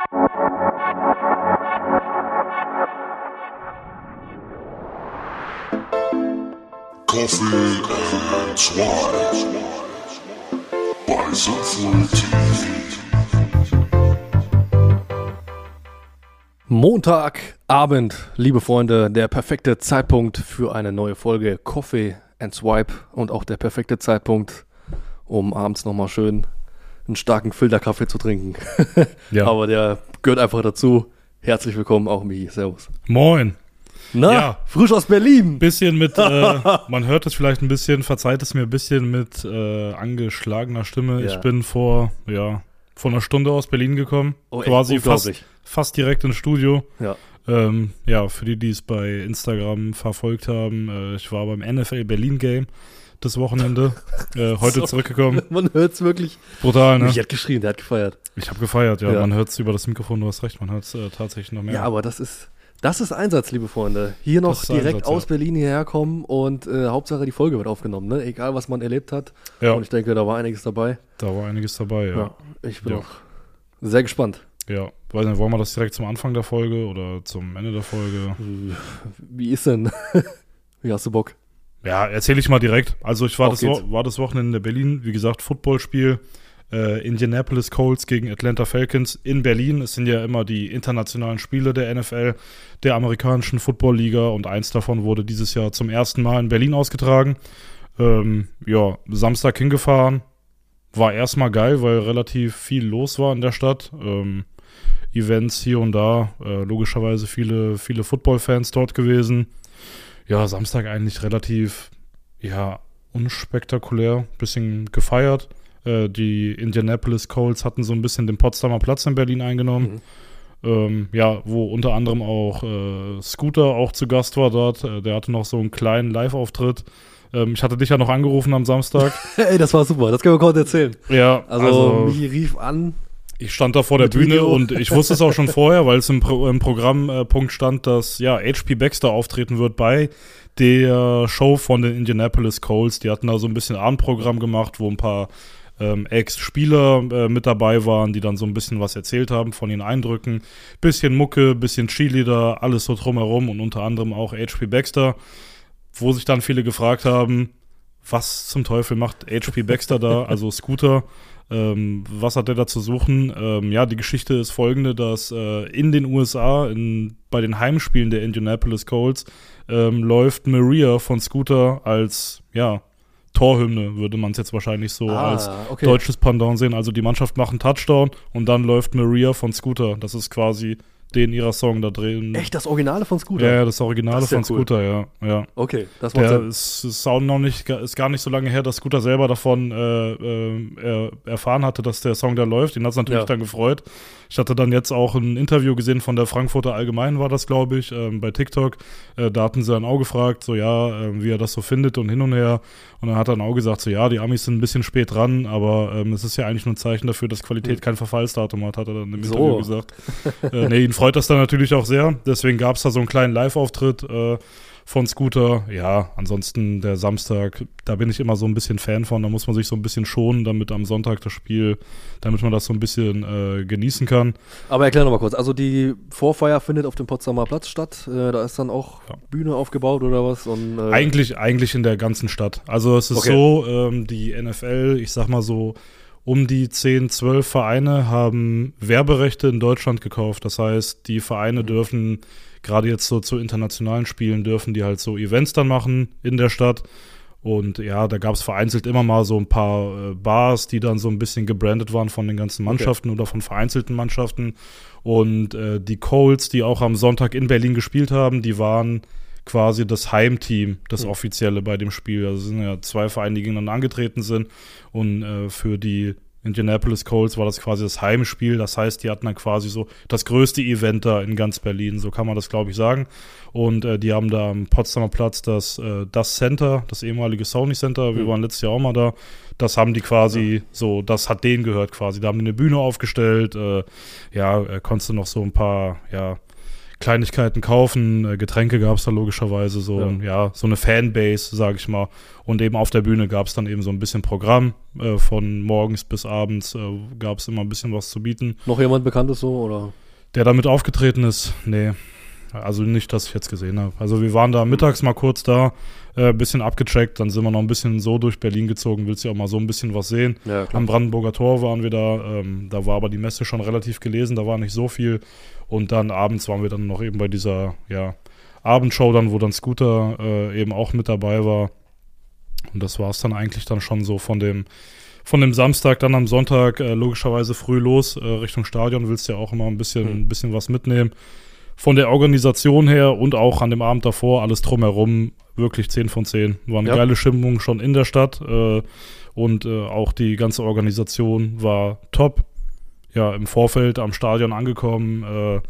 Coffee and Swipe bei Sinnvoll TV. Montagabend, liebe Freunde, der perfekte Zeitpunkt für eine neue Folge Coffee and Swipe und auch der perfekte Zeitpunkt, um abends nochmal schön einen starken Filterkaffee zu trinken. Ja. Aber der gehört einfach dazu. Herzlich willkommen, auch Michi. Servus. Moin. Na, ja, frisch aus Berlin. Bisschen mit, man hört es vielleicht ein bisschen, verzeiht es mir ein bisschen mit angeschlagener Stimme. Ja. Ich bin vor einer Stunde aus Berlin gekommen. Oh, quasi fast direkt ins Studio. Ja. Für die es bei Instagram verfolgt haben, ich war beim NFL Berlin Game das Wochenende, heute zurückgekommen. Man hört es wirklich. Brutal, ne? Ich hat geschrien, der hat gefeiert. Ich habe gefeiert, ja. Man hört es über das Mikrofon, du hast recht, man hört es tatsächlich noch mehr. Ja, aber das ist Einsatz, liebe Freunde. Hier noch direkt aus Berlin hierher kommen und Hauptsache die Folge wird aufgenommen, ne? Egal, was man erlebt hat. Ja. Und ich denke, da war einiges dabei. Ja. Ich bin auch sehr gespannt. Ja, weiß nicht, wollen wir das direkt zum Anfang der Folge oder zum Ende der Folge? Wie ist denn? Wie hast du Bock? Ja, erzähle ich mal direkt. Also ich war das Wochenende in Berlin, wie gesagt, Footballspiel. Indianapolis Colts gegen Atlanta Falcons in Berlin. Es sind ja immer die internationalen Spiele der NFL, der amerikanischen Football-Liga, und eins davon wurde dieses Jahr zum ersten Mal in Berlin ausgetragen. Samstag hingefahren. War erstmal geil, weil relativ viel los war in der Stadt. Events hier und da. Logischerweise viele Football-Fans dort gewesen. Ja, Samstag eigentlich relativ, unspektakulär. Bisschen gefeiert. Die Indianapolis Colts hatten so ein bisschen den Potsdamer Platz in Berlin eingenommen. Wo unter anderem auch Scooter auch zu Gast war dort. Der hatte noch so einen kleinen Live-Auftritt. Ich hatte dich ja noch angerufen am Samstag. Ey, das war super, das können wir kurz erzählen. Ja, also Michi rief an. Ich stand da vor der Bühne Video. Und ich wusste es auch schon vorher, weil es im Programmpunkt stand, dass HP Baxter auftreten wird bei der Show von den Indianapolis Colts. Die hatten da so ein bisschen Abendprogramm gemacht, wo ein paar Ex-Spieler mit dabei waren, die dann so ein bisschen was erzählt haben von ihren Eindrücken. Bisschen Mucke, bisschen Cheerleader, alles so drumherum und unter anderem auch HP Baxter, wo sich dann viele gefragt haben, was zum Teufel macht HP Baxter da, also Scooter, was hat der da zu suchen? Die Geschichte ist folgende, dass in den USA, bei den Heimspielen der Indianapolis Colts, läuft Maria von Scooter als, Torhymne, würde man es jetzt wahrscheinlich so als deutsches Pendant sehen. Also die Mannschaft macht einen Touchdown und dann läuft Maria von Scooter. Das ist quasi den ihrer Song da drin. Echt, das Originale von Scooter? Ja, das Originale von Scooter, ja. Okay, das macht Sinn. Ist auch noch nicht, ist gar nicht so lange her, dass Scooter selber davon erfahren hatte, dass der Song da läuft. Ihn hat es natürlich dann gefreut. Ich hatte dann jetzt auch ein Interview gesehen von der Frankfurter Allgemeinen, war das, glaube ich, bei TikTok. Da hatten sie dann auch gefragt, wie er das so findet und hin und her. Und dann hat er dann auch gesagt, die Amis sind ein bisschen spät dran, aber es ist ja eigentlich nur ein Zeichen dafür, dass Qualität kein Verfallsdatum hat er dann im Interview gesagt. Ihn freut das dann natürlich auch sehr. Deswegen gab es da so einen kleinen Live-Auftritt von Scooter. Ja, ansonsten der Samstag, da bin ich immer so ein bisschen Fan von. Da muss man sich so ein bisschen schonen, damit am Sonntag das Spiel, damit man das so ein bisschen genießen kann. Aber erklär nochmal kurz. Also die Vorfeier findet auf dem Potsdamer Platz statt. Da ist dann auch Bühne aufgebaut oder was? Und, Eigentlich in der ganzen Stadt. Also es ist so, die NFL, ich sag mal so, um die 10, 12 Vereine haben Werberechte in Deutschland gekauft. Das heißt, die Vereine dürfen, gerade jetzt so zu internationalen Spielen, dürfen die halt so Events dann machen in der Stadt. Und da gab es vereinzelt immer mal so ein paar Bars, die dann so ein bisschen gebrandet waren von den ganzen Mannschaften oder von vereinzelten Mannschaften. Und die Colts, die auch am Sonntag in Berlin gespielt haben, die waren quasi das Heimteam, das Offizielle bei dem Spiel. Also es sind ja 2 Vereine, die gegeneinander angetreten sind. Und für die Indianapolis Colts war das quasi das Heimspiel. Das heißt, die hatten dann quasi so das größte Event da in ganz Berlin. So kann man das, glaube ich, sagen. Und die haben da am Potsdamer Platz das Center, das ehemalige Sony Center. Wir waren letztes Jahr auch mal da. Das haben die quasi so, das hat denen gehört quasi. Da haben die eine Bühne aufgestellt. Konntest du noch so ein paar, Kleinigkeiten kaufen, Getränke gab es da logischerweise, so eine Fanbase, sage ich mal. Und eben auf der Bühne gab es dann eben so ein bisschen Programm, von morgens bis abends gab es immer ein bisschen was zu bieten. Noch jemand Bekanntes so, oder? Der damit aufgetreten ist? Nee, also nicht, dass ich jetzt gesehen habe. Also wir waren da mittags mal kurz da, ein bisschen abgecheckt, dann sind wir noch ein bisschen so durch Berlin gezogen, willst ja auch mal so ein bisschen was sehen. Ja, am Brandenburger Tor waren wir da war aber die Messe schon relativ gelesen, da war nicht so viel. Und dann abends waren wir dann noch eben bei dieser Abendshow dann, wo dann Scooter eben auch mit dabei war. Und das war es dann eigentlich dann schon so von dem Samstag, dann am Sonntag logischerweise früh los Richtung Stadion, willst ja auch immer ein bisschen was mitnehmen. Von der Organisation her und auch an dem Abend davor, alles drumherum, wirklich 10 von 10. War eine geile Stimmung schon in der Stadt und auch die ganze Organisation war top. Ja, im Vorfeld am Stadion angekommen.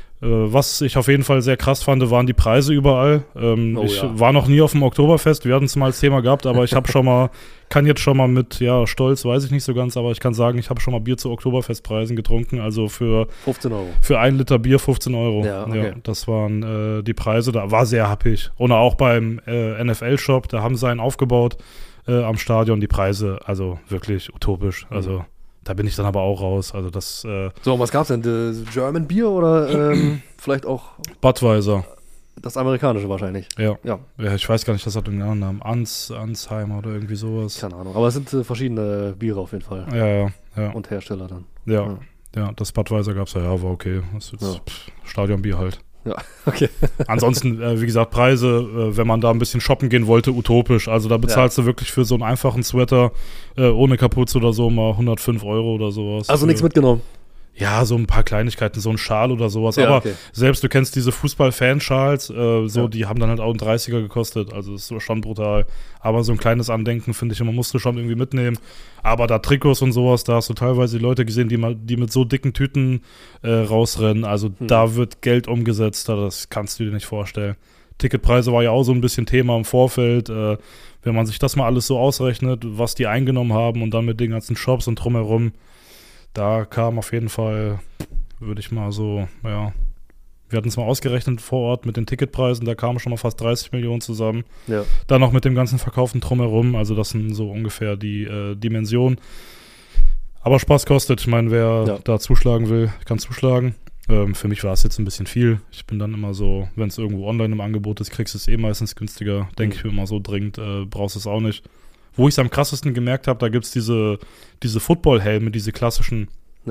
Was ich auf jeden Fall sehr krass fand, waren die Preise überall. Ich war noch nie auf dem Oktoberfest, wir hatten es mal als Thema gehabt, aber ich kann jetzt schon mal mit, Stolz, weiß ich nicht so ganz, aber ich kann sagen, ich habe schon mal Bier zu Oktoberfestpreisen getrunken, also für 15 Euro. Für 1 Liter Bier 15 Euro. Ja, okay. Ja, das waren die Preise, da war sehr happig. Und auch beim NFL-Shop, da haben sie einen aufgebaut am Stadion, die Preise, also wirklich utopisch, also da bin ich dann aber auch raus. Also das. So, und was gab's denn? German Bier oder vielleicht auch Budweiser. Das amerikanische wahrscheinlich. Ja, ich weiß gar nicht, das hat den anderen Namen. Ansheimer oder irgendwie sowas. Keine Ahnung, aber es sind verschiedene Biere auf jeden Fall. Ja. Und Hersteller dann. Ja, das Budweiser gab's war okay. Das ist jetzt Stadionbier halt. Ja, okay. Ansonsten, wie gesagt, Preise, wenn man da ein bisschen shoppen gehen wollte, utopisch. Also da bezahlst du wirklich für so einen einfachen Sweater ohne Kapuze oder so mal 105 Euro oder sowas. Also nichts mitgenommen? Ja, so ein paar Kleinigkeiten, so ein Schal oder sowas. Ja, aber selbst, du kennst diese Fußball-Fan-Schals, die haben dann halt auch einen 30er gekostet. Also das ist schon brutal. Aber so ein kleines Andenken, finde ich, man musste schon irgendwie mitnehmen. Aber da Trikots und sowas, da hast du teilweise die Leute gesehen, die mit so dicken Tüten rausrennen. Also da wird Geld umgesetzt, das kannst du dir nicht vorstellen. Ticketpreise war ja auch so ein bisschen Thema im Vorfeld. Wenn man sich das mal alles so ausrechnet, was die eingenommen haben und dann mit den ganzen Shops und drumherum, da kam auf jeden Fall, würde ich mal so, wir hatten es mal ausgerechnet vor Ort mit den Ticketpreisen, da kamen schon mal fast 30 Millionen zusammen. Ja. Dann noch mit dem ganzen Verkauften drumherum, also das sind so ungefähr die Dimensionen. Aber Spaß kostet, ich meine, wer da zuschlagen will, kann zuschlagen. Für mich war es jetzt ein bisschen viel. Ich bin dann immer so, wenn es irgendwo online im Angebot ist, kriegst du es meistens günstiger. Denke ich mir immer so, dringend brauchst du es auch nicht. Wo ich es am krassesten gemerkt habe, da gibt es diese Football-Helme, diese klassischen,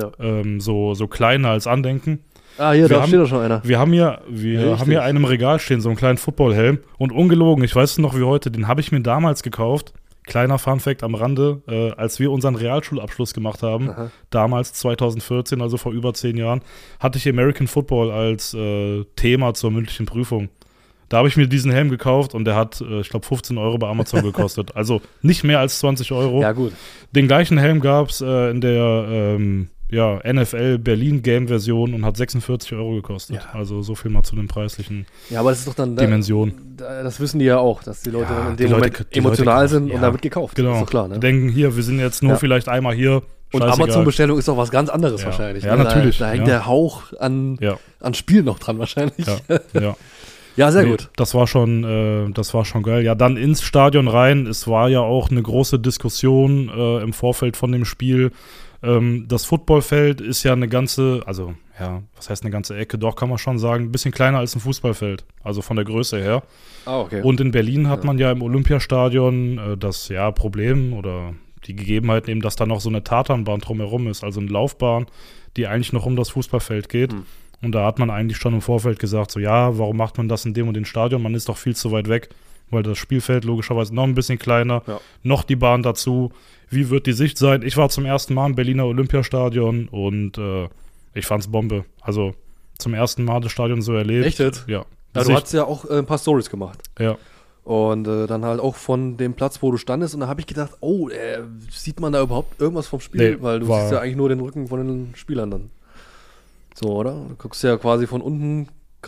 so kleine als Andenken. Ah, hier, da steht doch schon einer. Wir haben hier einen im Regal stehen, so einen kleinen Football-Helm. Und ungelogen, ich weiß es noch wie heute, den habe ich mir damals gekauft. Kleiner Funfact am Rande, als wir unseren Realschulabschluss gemacht haben, damals 2014, also vor über 10 Jahren, hatte ich American Football als Thema zur mündlichen Prüfung. Da habe ich mir diesen Helm gekauft und der hat, ich glaube, 15 Euro bei Amazon gekostet. Also nicht mehr als 20 Euro. Ja, gut. Den gleichen Helm gab es in der NFL Berlin Game Version und hat 46 Euro gekostet. Ja. Also so viel mal zu den preislichen aber das ist doch dann Dimensionen. Das wissen die ja auch, dass die Leute dann in dem Moment emotional sind und da wird gekauft. Genau. Das ist doch klar, ne? Die denken, hier, wir sind jetzt nur vielleicht einmal hier. Und Amazon-Bestellung ist doch was ganz anderes wahrscheinlich. Ja, natürlich. Da hängt der Hauch an Spiel noch dran wahrscheinlich. Ja. Ja, sehr gut. Das war schon geil. Ja, dann ins Stadion rein. Es war ja auch eine große Diskussion im Vorfeld von dem Spiel. Das Footballfeld ist ja eine ganze, was heißt eine ganze Ecke? Doch, kann man schon sagen, ein bisschen kleiner als ein Fußballfeld. Also von der Größe her. Ah, okay. Und in Berlin hat man ja im Olympiastadion das Problem oder die Gegebenheit eben, dass da noch so eine Tatanbahn drumherum ist. Also eine Laufbahn, die eigentlich noch um das Fußballfeld geht. Und da hat man eigentlich schon im Vorfeld gesagt, so warum macht man das in dem und dem Stadion? Man ist doch viel zu weit weg, weil das Spielfeld logischerweise noch ein bisschen kleiner, noch die Bahn dazu. Wie wird die Sicht sein? Ich war zum ersten Mal im Berliner Olympiastadion und ich fand's Bombe. Also zum ersten Mal das Stadion so erlebt. Echt jetzt? Ja. Du hast ja auch ein paar Stories gemacht. Ja. Und dann halt auch von dem Platz, wo du standest. Und da habe ich gedacht, sieht man da überhaupt irgendwas vom Spiel? Nee, weil du siehst ja eigentlich nur den Rücken von den Spielern dann. So, oder? Du guckst ja quasi von unten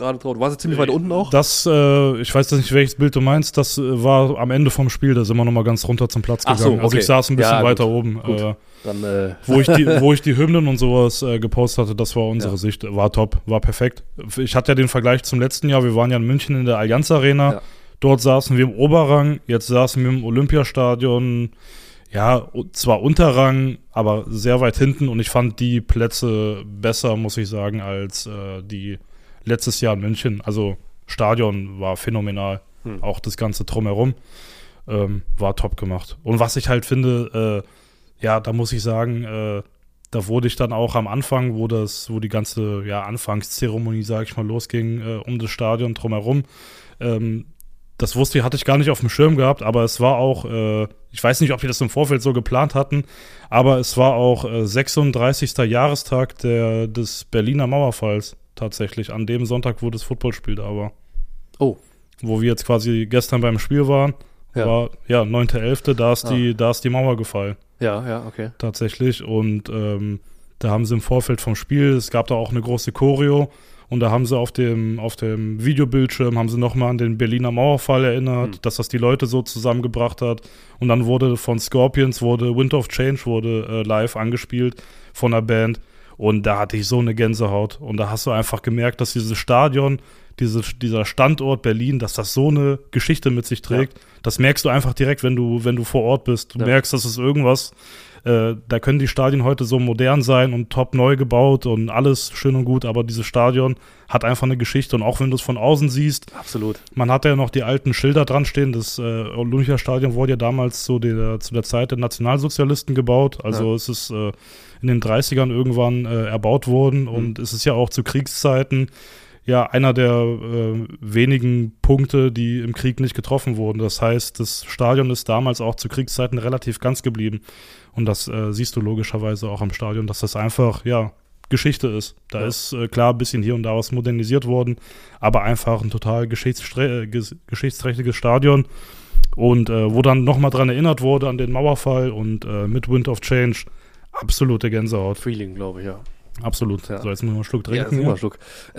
gerade drauf. Du warst ziemlich weit unten auch? Das, ich weiß nicht, welches Bild du meinst, das war am Ende vom Spiel, da sind wir nochmal ganz runter zum Platz gegangen. Okay. Also ich saß ein bisschen weiter oben. Dann, wo ich die Hymnen und sowas gepostet hatte, das war unsere Sicht, war top, war perfekt. Ich hatte ja den Vergleich zum letzten Jahr, wir waren ja in München in der Allianz Arena, dort saßen wir im Oberrang, jetzt saßen wir im Olympiastadion, ja, zwar Unterrang, aber sehr weit hinten und ich fand die Plätze besser, muss ich sagen, als die letztes Jahr in München. Also Stadion war phänomenal, auch das ganze Drumherum war top gemacht. Und was ich halt finde, da muss ich sagen, da wurde ich dann auch am Anfang, wo die ganze Anfangszeremonie, sag ich mal, losging, um das Stadion drumherum, das hatte ich gar nicht auf dem Schirm gehabt, aber es war auch, ich weiß nicht, ob die das im Vorfeld so geplant hatten, aber es war auch 36. Jahrestag des Berliner Mauerfalls tatsächlich, an dem Sonntag, wo das Footballspiel da war. Oh. Wo wir jetzt quasi gestern beim Spiel waren, war 9.11., da ist die Mauer gefallen. Ja, okay. Tatsächlich. Und da haben sie im Vorfeld vom Spiel, es gab da auch eine große Choreo und da haben sie auf dem Videobildschirm haben sie nochmal an den Berliner Mauerfall erinnert, dass das die Leute so zusammengebracht hat. Und dann wurde von Scorpions Wind of Change live angespielt von der Band. Und da hatte ich so eine Gänsehaut. Und da hast du einfach gemerkt, dass dieses Stadion, dieser Standort Berlin, dass das so eine Geschichte mit sich trägt. Ja. Das merkst du einfach direkt, wenn du vor Ort bist. Du merkst, dass es irgendwas, da können die Stadien heute so modern sein und top neu gebaut und alles schön und gut, aber dieses Stadion hat einfach eine Geschichte. Und auch wenn du es von außen siehst, absolut. Man hat ja noch die alten Schilder dran stehen. Das Olympiastadion wurde ja damals zu der Zeit der Nationalsozialisten gebaut. Also es ist in den 30ern irgendwann erbaut worden und es ist ja auch zu Kriegszeiten einer der wenigen Punkte, die im Krieg nicht getroffen wurden. Das heißt, das Stadion ist damals auch zu Kriegszeiten relativ ganz geblieben. Und das siehst du logischerweise auch am Stadion, dass das einfach, Geschichte ist. Da ist klar ein bisschen hier und da was modernisiert worden, aber einfach ein total geschichtsträchtiges Stadion. Und wo dann nochmal dran erinnert wurde an den Mauerfall und mit Wind of Change, absolute Gänsehaut. Feeling, glaube ich, ja. Absolut. Ja. So, jetzt müssen wir mal einen Schluck trinken. Ja, mal einen Schluck.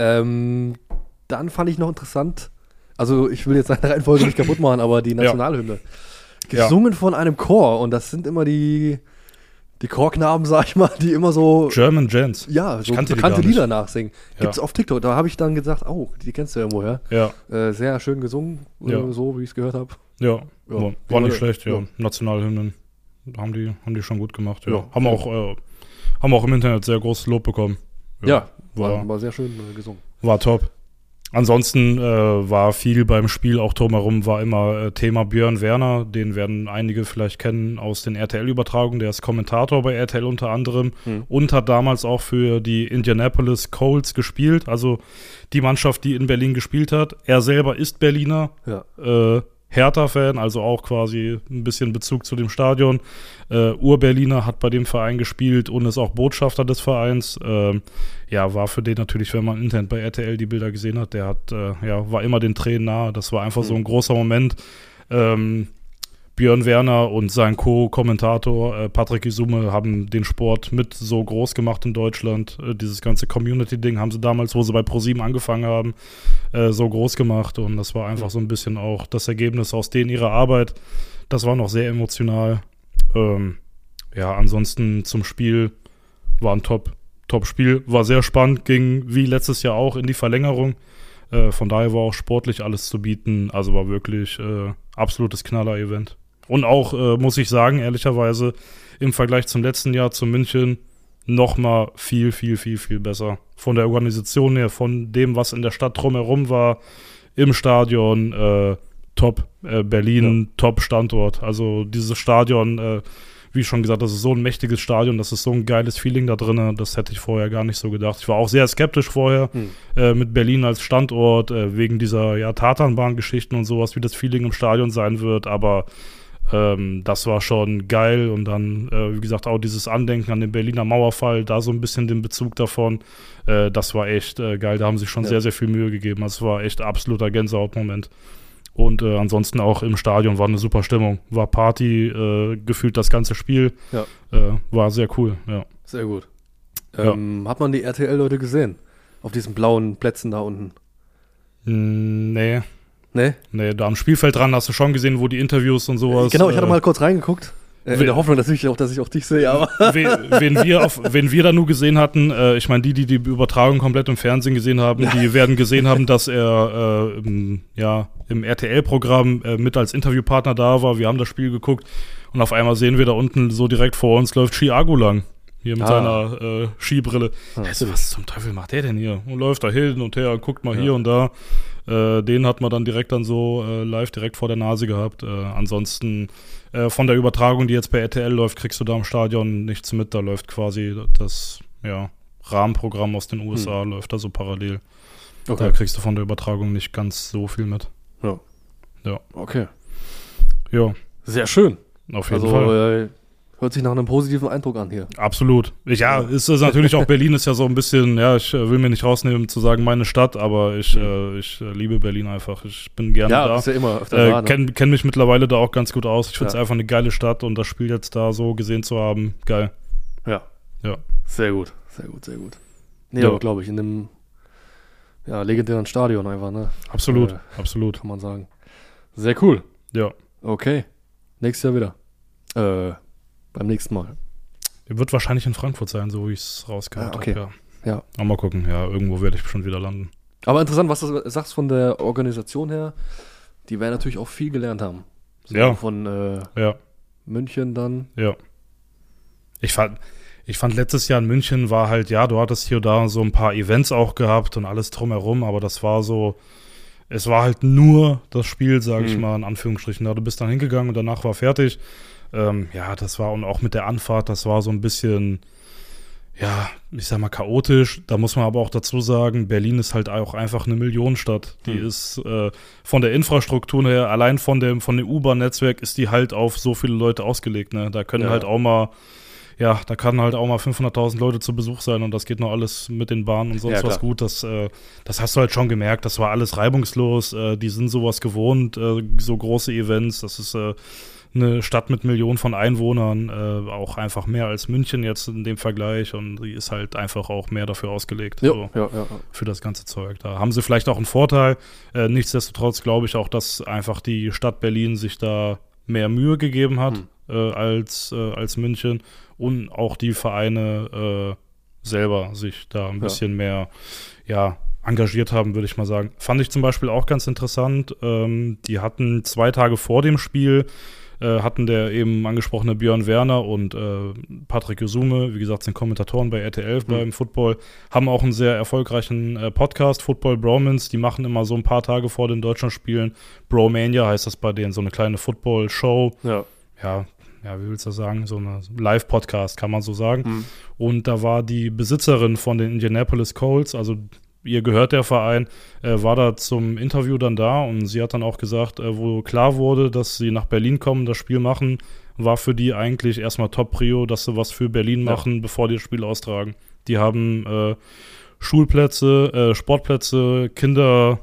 Dann fand ich noch interessant, also ich will jetzt seine Reihenfolge nicht kaputt machen, aber die Nationalhymne. Gesungen von einem Chor und das sind immer die Chorknaben, sag ich mal, die immer so German Gents. Ja, so bekannte Lieder nachsingen. Gibt's auf TikTok, da habe ich dann gesagt, die kennst du ja irgendwoher. Ja. Sehr schön gesungen, so wie ich es gehört habe. Ja, war nicht schlecht, Nationalhymnen haben die schon gut gemacht. Ja. Haben auch im Internet sehr großes Lob bekommen. War sehr schön gesungen. War top. Ansonsten war viel beim Spiel auch drumherum, war immer Thema Björn Werner, den werden einige vielleicht kennen aus den RTL-Übertragungen, der ist Kommentator bei RTL unter anderem und hat damals auch für die Indianapolis Colts gespielt, also die Mannschaft, die in Berlin gespielt hat. Er selber ist Berliner, Hertha-Fan, also auch quasi ein bisschen Bezug zu dem Stadion. Ur-Berliner, hat bei dem Verein gespielt und ist auch Botschafter des Vereins. War für den natürlich, wenn man im Internet bei RTL die Bilder gesehen hat, der war immer den Tränen nahe. Das war einfach so ein großer Moment. Björn Werner und sein Co-Kommentator Patrick Isume haben den Sport mit so groß gemacht in Deutschland. Dieses ganze Community-Ding haben sie damals, wo sie bei ProSieben angefangen haben, so groß gemacht. Und das war einfach so ein bisschen auch das Ergebnis aus denen ihrer Arbeit. Das war noch sehr emotional. Ansonsten zum Spiel war ein Top-Spiel. War sehr spannend, ging wie letztes Jahr auch in die Verlängerung. Von daher war auch sportlich alles zu bieten. Also war wirklich absolutes Knaller-Event. Und auch, muss ich sagen, ehrlicherweise, im Vergleich zum letzten Jahr zu München nochmal viel, viel, viel, viel besser. Von der Organisation her, von dem, was in der Stadt drumherum war, im Stadion, top. Berlin, top Standort. Also dieses Stadion, wie schon gesagt, das ist so ein mächtiges Stadion, das ist so ein geiles Feeling da drin, das hätte ich vorher gar nicht so gedacht. Ich war auch sehr skeptisch vorher mit Berlin als Standort, wegen dieser Tatanbahn-Geschichten und sowas, wie das Feeling im Stadion sein wird, aber das war schon geil und dann, wie gesagt, auch dieses Andenken an den Berliner Mauerfall, da so ein bisschen den Bezug davon, das war echt geil, da haben sich schon sehr, sehr viel Mühe gegeben, das war echt absoluter Gänsehautmoment. Und ansonsten auch im Stadion war eine super Stimmung. War Party, gefühlt das ganze Spiel. Ja. War sehr cool, ja. Sehr gut. Hat man die RTL-Leute gesehen? Auf diesen blauen Plätzen da unten? Nee. Ne? Nee, da am Spielfeld dran hast du schon gesehen, wo die Interviews und sowas. Genau, ich hatte mal kurz reingeguckt. In der Hoffnung natürlich auch, dass ich auch dich sehe, aber. Wen wir da nur gesehen hatten, ich meine, die Übertragung komplett im Fernsehen gesehen haben, die werden gesehen haben, dass er im RTL-Programm mit als Interviewpartner da war. Wir haben das Spiel geguckt und auf einmal sehen wir da unten so direkt vor uns läuft Chiago lang. Hier mit seiner Skibrille. Also, was zum Teufel macht der denn hier? Und läuft da hin und her, guckt mal hier und da. Den hat man dann direkt so live direkt vor der Nase gehabt. Ansonsten von der Übertragung, die jetzt bei RTL läuft, kriegst du da im Stadion nichts mit. Da läuft quasi das Rahmenprogramm aus den USA, läuft da so parallel. Okay. Da kriegst du von der Übertragung nicht ganz so viel mit. Ja. Okay. Ja. Sehr schön. Auf jeden Fall. Hört sich nach einem positiven Eindruck an hier. Absolut. Ist es natürlich auch, Berlin ist ja so ein bisschen, ich will mir nicht rausnehmen zu sagen, meine Stadt, aber ich liebe Berlin einfach. Ich bin gerne da. Ja, ist ja immer öfter da. Kenn mich mittlerweile da auch ganz gut aus. Ich finde es einfach eine geile Stadt und das Spiel jetzt da so gesehen zu haben, geil. Ja. Sehr gut. Nee, aber glaube ich, in dem legendären Stadion einfach, ne? Absolut. Kann man sagen. Sehr cool. Ja. Okay. Nächstes Jahr wieder. Beim nächsten Mal. Er wird wahrscheinlich in Frankfurt sein, so wie ich es rausgehört habe. Ja. Aber mal gucken, irgendwo werde ich schon wieder landen. Aber interessant, was du sagst von der Organisation her. Die werden natürlich auch viel gelernt haben. So von München dann. Ja. Ich fand letztes Jahr in München war halt, du hattest hier und da so ein paar Events auch gehabt und alles drumherum, aber das war so, es war halt nur das Spiel, sage ich mal, in Anführungsstrichen. Du bist dann hingegangen und danach war fertig. Das war, und auch mit der Anfahrt, das war so ein bisschen, ich sag mal chaotisch. Da muss man aber auch dazu sagen, Berlin ist halt auch einfach eine Millionenstadt. Die ist von der Infrastruktur her, allein von dem U-Bahn-Netzwerk ist die halt auf so viele Leute ausgelegt. Ne? Da können halt auch mal, da kann halt auch mal 500.000 Leute zu Besuch sein und das geht noch alles mit den Bahnen und sonst was gut. Das hast du halt schon gemerkt, das war alles reibungslos. Die sind sowas gewohnt, so große Events. Das ist eine Stadt mit Millionen von Einwohnern, auch einfach mehr als München jetzt in dem Vergleich und die ist halt einfach auch mehr dafür ausgelegt für das ganze Zeug. Da haben sie vielleicht auch einen Vorteil. Nichtsdestotrotz glaube ich auch, dass einfach die Stadt Berlin sich da mehr Mühe gegeben hat als München und auch die Vereine selber sich da ein bisschen mehr engagiert haben, würde ich mal sagen. Fand ich zum Beispiel auch ganz interessant. Die hatten 2 Tage vor dem Spiel hatten der eben angesprochene Björn Werner und Patrick Josume, wie gesagt, sind Kommentatoren bei RTL beim Football, haben auch einen sehr erfolgreichen Podcast, Football Bromance. Die machen immer so ein paar Tage vor den Deutschlandspielen. Bromania heißt das bei denen, so eine kleine Football-Show. Ja, wie willst du sagen? So eine Live-Podcast, kann man so sagen. Und da war die Besitzerin von den Indianapolis Colts, also ihr gehört der Verein, war da zum Interview dann da und sie hat dann auch gesagt, wo klar wurde, dass sie nach Berlin kommen, das Spiel machen, war für die eigentlich erstmal Top-Prio, dass sie was für Berlin machen, bevor die das Spiel austragen. Die haben Schulplätze, Sportplätze, Kinder,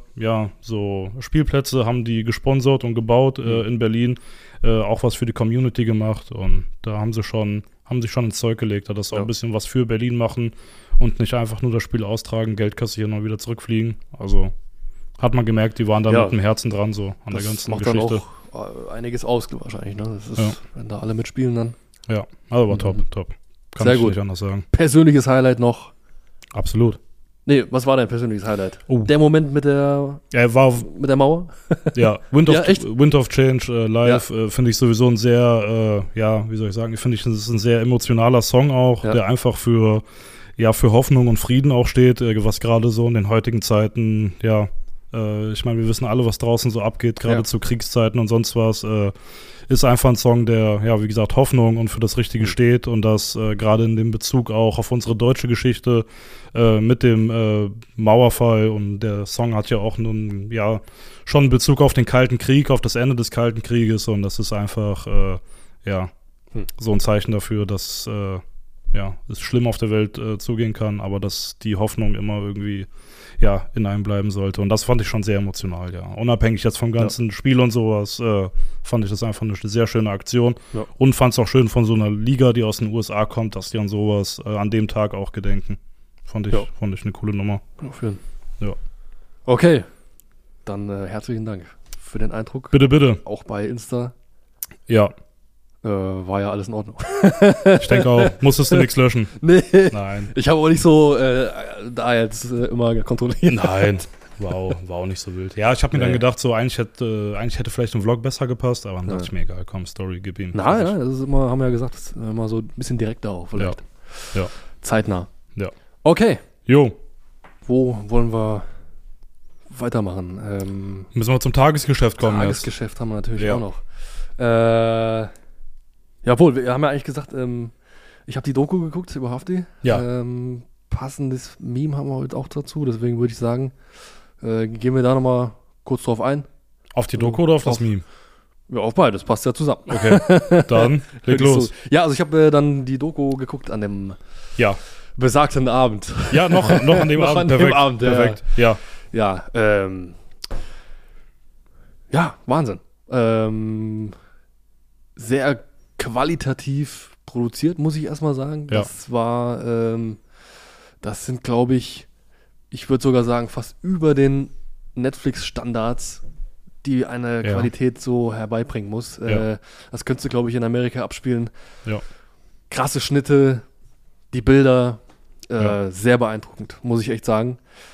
so Spielplätze haben die gesponsert und gebaut in Berlin, auch was für die Community gemacht und da haben sich schon ins Zeug gelegt, dass auch ein bisschen was für Berlin machen und nicht einfach nur das Spiel austragen, Geld kassieren und wieder zurückfliegen. Also hat man gemerkt, die waren da mit dem Herzen dran, so an der ganzen Geschichte. Das macht dann auch einiges aus, wahrscheinlich, ne? Das ist, wenn da alle mitspielen dann. Ja, also war top. Kann ich nicht anders sagen. Persönliches Highlight noch. Absolut. Nee, was war dein persönliches Highlight? Der Moment mit der Mauer? Ja, Wind of Change live finde ich sowieso ein sehr, wie soll ich sagen, finde ich, das ist ein sehr emotionaler Song auch, der einfach für Hoffnung und Frieden auch steht, was gerade so in den heutigen Zeiten, ich meine, wir wissen alle, was draußen so abgeht, gerade zu Kriegszeiten und sonst was, ist einfach ein Song, der, wie gesagt, Hoffnung und für das Richtige steht und das gerade in dem Bezug auch auf unsere deutsche Geschichte mit dem Mauerfall und der Song hat ja auch nun, schon einen Bezug auf den Kalten Krieg, auf das Ende des Kalten Krieges und das ist einfach, so ein Zeichen dafür, dass, es schlimm auf der Welt zugehen kann, aber dass die Hoffnung immer irgendwie in einem bleiben sollte. Und das fand ich schon sehr emotional, Unabhängig jetzt vom ganzen Spiel und sowas, fand ich das einfach eine sehr schöne Aktion. Ja. Und fand es auch schön von so einer Liga, die aus den USA kommt, dass die an sowas an dem Tag auch gedenken. Fand ich eine coole Nummer. Ja. Okay. dann herzlichen Dank für den Eindruck. Bitte. Auch bei Insta. Ja. War ja alles in Ordnung. Ich denke auch. Musstest du nichts löschen? Nee. Nein. Ich habe auch nicht so da jetzt immer kontrolliert. Nein. War auch nicht so wild. Ja, ich habe mir dann gedacht, so eigentlich hätte vielleicht ein Vlog besser gepasst, aber dann dachte ich mir, egal, komm, Story, gib ihm. Nein, das ist immer, haben wir ja gesagt, das ist immer so ein bisschen direkter auch vielleicht. Ja. Zeitnah. Ja. Okay. Jo. Wo wollen wir weitermachen? Müssen wir zum Tagesgeschäft kommen Tagesgeschäft haben wir natürlich auch noch. Jawohl, wir haben ja eigentlich gesagt, ich habe die Doku geguckt über Hafti. Ja. Passendes Meme haben wir heute auch dazu, deswegen würde ich sagen, gehen wir da nochmal kurz drauf ein. Auf die Doku oder auf das Meme? Ja, auf beides, passt ja zusammen. Okay, dann leg los. Ja, also ich habe dann die Doku geguckt an dem besagten Abend. Ja, noch an dem noch Abend. An dem Abend, perfekt. Ja. Ja, Wahnsinn. Sehr qualitativ produziert, muss ich erstmal sagen. Ja. Das war, das sind, glaube ich würde sogar sagen, fast über den Netflix-Standards, die eine Qualität so herbeibringen muss. Das könntest du, glaube ich, in Amerika abspielen. Ja. Krasse Schnitte, die Bilder, sehr beeindruckend, muss ich echt sagen.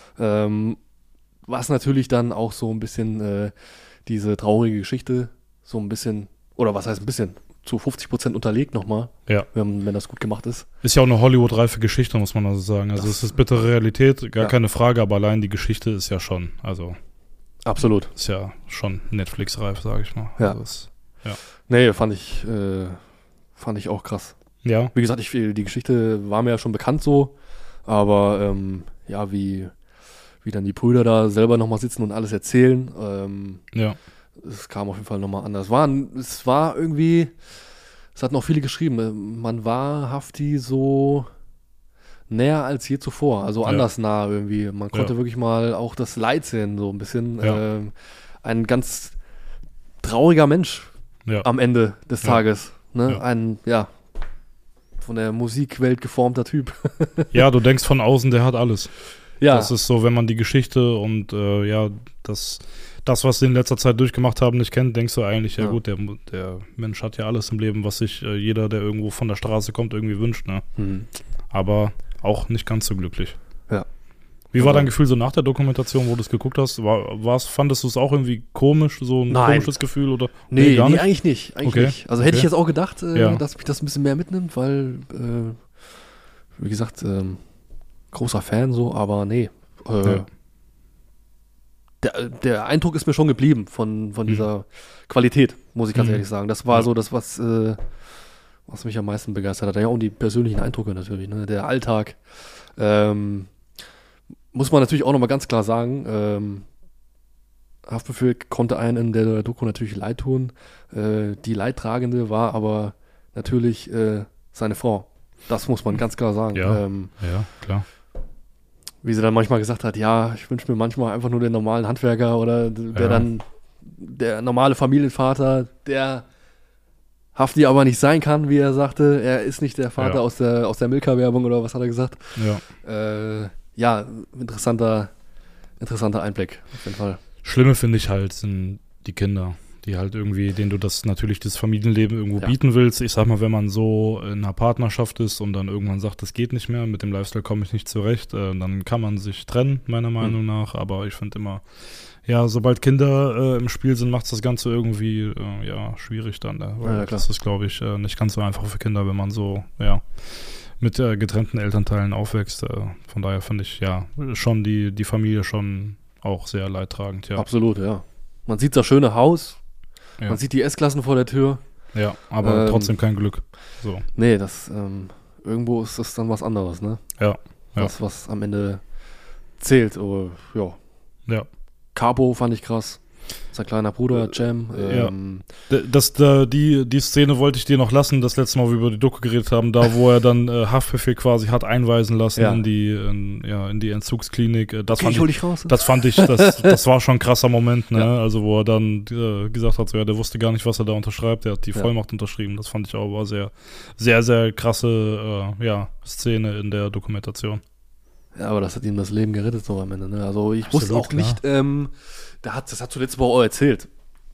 Was natürlich dann auch so ein bisschen diese traurige Geschichte so ein bisschen, oder was heißt ein bisschen, zu 50% unterlegt nochmal, wenn das gut gemacht ist. Ist ja auch eine Hollywood-reife Geschichte, muss man also sagen. Also es ist bittere Realität, gar keine Frage, aber allein die Geschichte ist ja schon, also absolut. Ist ja schon Netflix-reif, sage ich mal. Ja. Also Nee, fand ich auch krass. Ja. Wie gesagt, die Geschichte war mir ja schon bekannt so, aber wie dann die Brüder da selber nochmal sitzen und alles erzählen, es kam auf jeden Fall nochmal anders. Es war irgendwie, es hatten auch viele geschrieben, man war Hafti so näher als je zuvor, also anders nah irgendwie. Man konnte wirklich mal auch das Leid sehen, so ein bisschen. Ein ganz trauriger Mensch am Ende des Tages. Ne? Ja. Ein, von der Musikwelt geformter Typ. Ja, du denkst von außen, der hat alles. Ja. Das ist so, wenn man die Geschichte und das, was sie in letzter Zeit durchgemacht haben, nicht kennt, denkst du eigentlich, gut, der Mensch hat ja alles im Leben, was sich jeder, der irgendwo von der Straße kommt, irgendwie wünscht. Ne? Mhm. Aber auch nicht ganz so glücklich. Ja. Wie war dein Gefühl so nach der Dokumentation, wo du es geguckt hast? Fandest du es auch irgendwie komisch, so ein komisches Gefühl? Oder? Nee, eigentlich nicht. Also hätte ich jetzt auch gedacht, dass mich das ein bisschen mehr mitnimmt, weil, wie gesagt, großer Fan so, aber nee. Der Eindruck ist mir schon geblieben von dieser Qualität, muss ich ganz ehrlich sagen. Das war so das, was mich am meisten begeistert hat. Ja, und die persönlichen Eindrücke natürlich, ne? Der Alltag. Muss man natürlich auch nochmal ganz klar sagen, Haftbefehl konnte einen in der Doku natürlich leid tun. Die Leidtragende war aber natürlich seine Frau. Das muss man ganz klar sagen. Ja, klar. Wie sie dann manchmal gesagt hat, ich wünsche mir manchmal einfach nur den normalen Handwerker oder dann der normale Familienvater, der Hafti aber nicht sein kann, wie er sagte. Er ist nicht der Vater aus der Milka-Werbung oder was hat er gesagt? Ja. Interessanter Einblick auf jeden Fall. Schlimme finde ich halt sind die Kinder, die halt irgendwie, denen du das Familienleben irgendwo bieten willst. Ich sag mal, wenn man so in einer Partnerschaft ist und dann irgendwann sagt, das geht nicht mehr, mit dem Lifestyle komme ich nicht zurecht, dann kann man sich trennen, meiner Meinung nach. Aber ich finde immer, sobald Kinder im Spiel sind, macht es das Ganze irgendwie schwierig dann. Weil das ist, glaube ich, nicht ganz so einfach für Kinder, wenn man so, mit getrennten Elternteilen aufwächst. Von daher finde ich schon die Familie schon auch sehr leidtragend. Ja. Absolut, ja. Man sieht das schöne Haus, man sieht die S-Klassen vor der Tür. Ja, aber trotzdem kein Glück. So. Nee, das irgendwo ist das dann was anderes, ne? Ja. Das, was am Ende zählt. Ja. Capo fand ich krass. Sein kleiner Bruder, Jam. Die Szene wollte ich dir noch lassen, das letzte Mal, wo wir über die Doku geredet haben, da wo er dann Haftbefehl quasi hat einweisen lassen in die Entzugsklinik. Das fand ich, das war schon ein krasser Moment, ne? Also wo er dann gesagt hat, der wusste gar nicht, was er da unterschreibt, der hat die Vollmacht unterschrieben. Das fand ich auch sehr, sehr, sehr krasse Szene in der Dokumentation. Ja, aber das hat ihm das Leben gerettet so am Ende. Ne? Also ich wusste Absolut, auch nicht, das hat zuletzt Woche auch erzählt,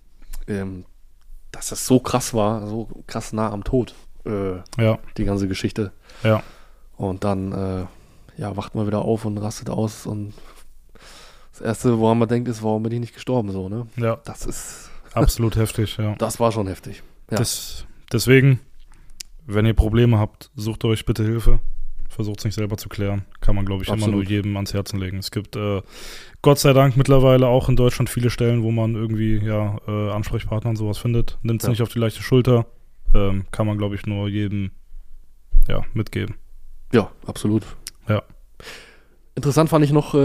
dass das so krass war, so krass nah am Tod, die ganze Geschichte. Ja. Und dann wacht man wieder auf und rastet aus und das Erste, woran man denkt, ist, warum bin ich nicht gestorben, so, ne? Ja. Das ist absolut heftig, ja. Das war schon heftig. Ja. Deswegen, wenn ihr Probleme habt, sucht euch bitte Hilfe. Versucht es nicht selber zu klären. Kann man, glaube ich, immer nur jedem ans Herzen legen. Es gibt Gott sei Dank mittlerweile auch in Deutschland viele Stellen, wo man irgendwie Ansprechpartner und sowas findet. Nimmt es nicht auf die leichte Schulter. Kann man, glaube ich, nur jedem mitgeben. Ja, absolut. Ja. Interessant fand ich noch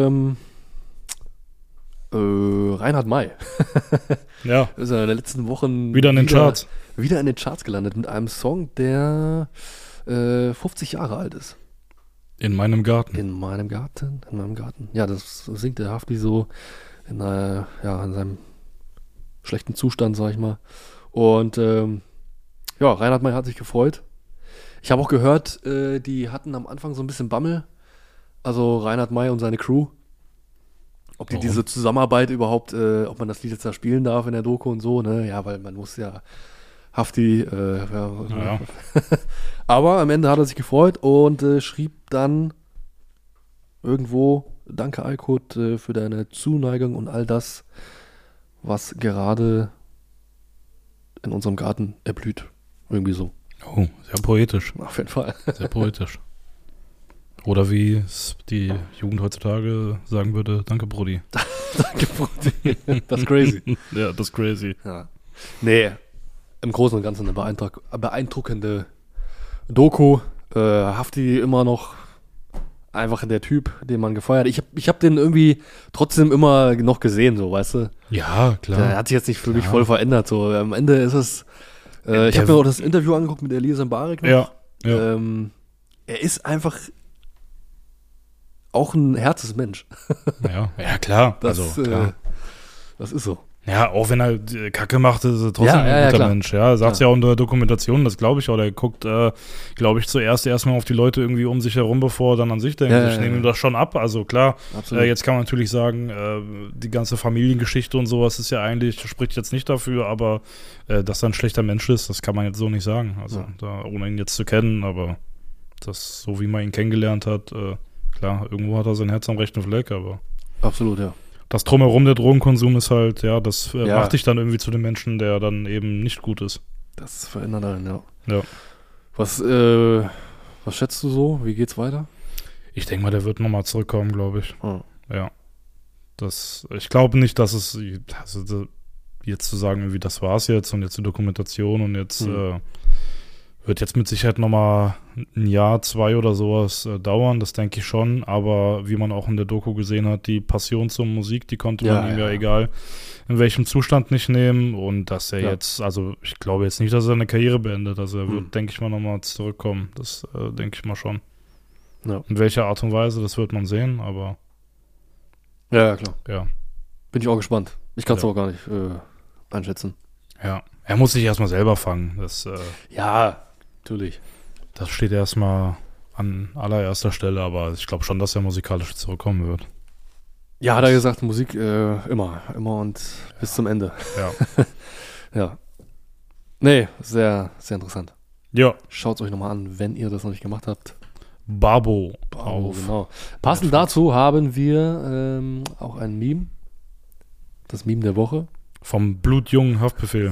Reinhard May. Ja. Ist ja in den letzten Wochen wieder in den Charts. Wieder in den Charts gelandet mit einem Song, der 50 Jahre alt ist. In meinem Garten. In meinem Garten. Ja, das singt der Hafti so in seinem schlechten Zustand, sag ich mal. Und Reinhard May hat sich gefreut. Ich habe auch gehört, die hatten am Anfang so ein bisschen Bammel. Also Reinhard May und seine Crew. Ob die diese Zusammenarbeit überhaupt, ob man das Lied jetzt da spielen darf in der Doku und so, ne? Ja, weil man muss ja Hafti, Aber am Ende hat er sich gefreut und schrieb dann irgendwo, danke Aykut für deine Zuneigung und all das, was gerade in unserem Garten erblüht. Irgendwie so. Oh, sehr poetisch. Auf jeden Fall. Sehr poetisch. Oder wie es die Jugend heutzutage sagen würde, danke Brudi. Danke Brudi. Das ist crazy. Ja, das ist crazy. Ja. Nee, im Großen und Ganzen eine beeindruckende Doku. Hafti immer noch einfach der Typ, den man gefeiert. Ich hab den irgendwie trotzdem immer noch gesehen, so, weißt du? Ja, klar. Der hat sich jetzt nicht für mich voll verändert. So. Am Ende ist es. Ich habe mir auch das Interview angeguckt mit Elisa Mbarek noch. Ja. Er ist einfach auch ein Herzensmensch. Ja, klar. Klar. Das ist so. Ja, auch wenn er Kacke macht, ist er trotzdem ein guter Mensch. Ja, er sagt es ja auch in der Dokumentation, das glaube ich auch. Der guckt, glaube ich, zuerst erstmal auf die Leute irgendwie um sich herum, bevor er dann an sich denkt. Ich nehme ihm das schon ab. Also klar, jetzt kann man natürlich sagen, die ganze Familiengeschichte und sowas ist ja eigentlich, spricht jetzt nicht dafür, aber dass er ein schlechter Mensch ist, das kann man jetzt so nicht sagen. Also ohne ihn jetzt zu kennen, aber das, so wie man ihn kennengelernt hat, klar, irgendwo hat er sein Herz am rechten Fleck, aber. Absolut, ja. Das Drumherum, der Drogenkonsum ist halt, das macht dich dann irgendwie zu dem Menschen, der dann eben nicht gut ist. Das verändert einen, ja. Was schätzt du so? Wie geht's weiter? Ich denke mal, der wird nochmal zurückkommen, glaube ich. Oh. Ja. Ich glaube nicht, dass es, jetzt zu sagen, irgendwie das war's jetzt und jetzt die Dokumentation und jetzt wird jetzt mit Sicherheit nochmal ein Jahr, 2 oder sowas dauern, das denke ich schon, aber wie man auch in der Doku gesehen hat, die Passion zur Musik, die konnte man ihm egal in welchem Zustand nicht nehmen und dass er jetzt, also ich glaube jetzt nicht, dass er eine Karriere beendet, also er wird, denke ich mal, nochmal zurückkommen, das denke ich mal schon. Ja. In welcher Art und Weise, das wird man sehen, aber ja, klar. Ja. Bin ich auch gespannt. Ich kann es auch gar nicht einschätzen. Ja, er muss sich erstmal selber fangen, das natürlich. Das steht erstmal an allererster Stelle, aber ich glaube schon, dass er musikalisch zurückkommen wird. Ja, hat er gesagt, Musik immer und bis zum Ende. Ja. Ja. Nee, sehr, sehr interessant. Ja. Schaut es euch nochmal an, wenn ihr das noch nicht gemacht habt. Babo, genau. Passend dazu haben wir auch ein Meme. Das Meme der Woche. Vom blutjungen Haftbefehl.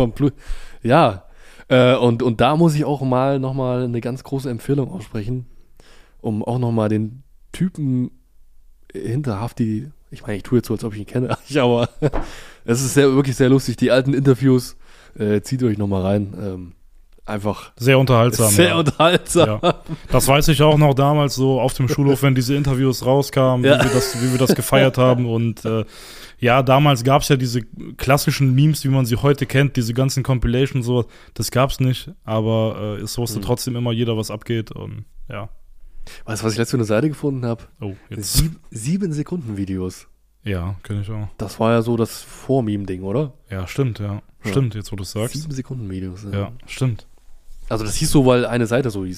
Ja. Und da muss ich auch nochmal eine ganz große Empfehlung aussprechen, um auch nochmal den Typen hinter Hafti, ich meine, ich tue jetzt so, als ob ich ihn kenne, aber es ist wirklich sehr lustig, die alten Interviews, zieht euch nochmal rein, einfach sehr unterhaltsam. Sehr unterhaltsam. Ja. Das weiß ich auch noch damals so auf dem Schulhof, wenn diese Interviews rauskamen, wie wir das gefeiert haben und damals gab es ja diese klassischen Memes, wie man sie heute kennt, diese ganzen Compilations, so, das gab's nicht, aber es wusste trotzdem immer jeder, was abgeht und ja. Weißt du, was ich letztens für eine Seite gefunden habe? Oh, jetzt. 7-Sekunden-Videos. Ja, kenn ich auch. Das war ja so das Vor-Meme-Ding, oder? Ja, stimmt, ja. Stimmt, jetzt wo du es sagst. 7-Sekunden-Videos. Ja, stimmt. Also das hieß so, weil eine Seite so hieß.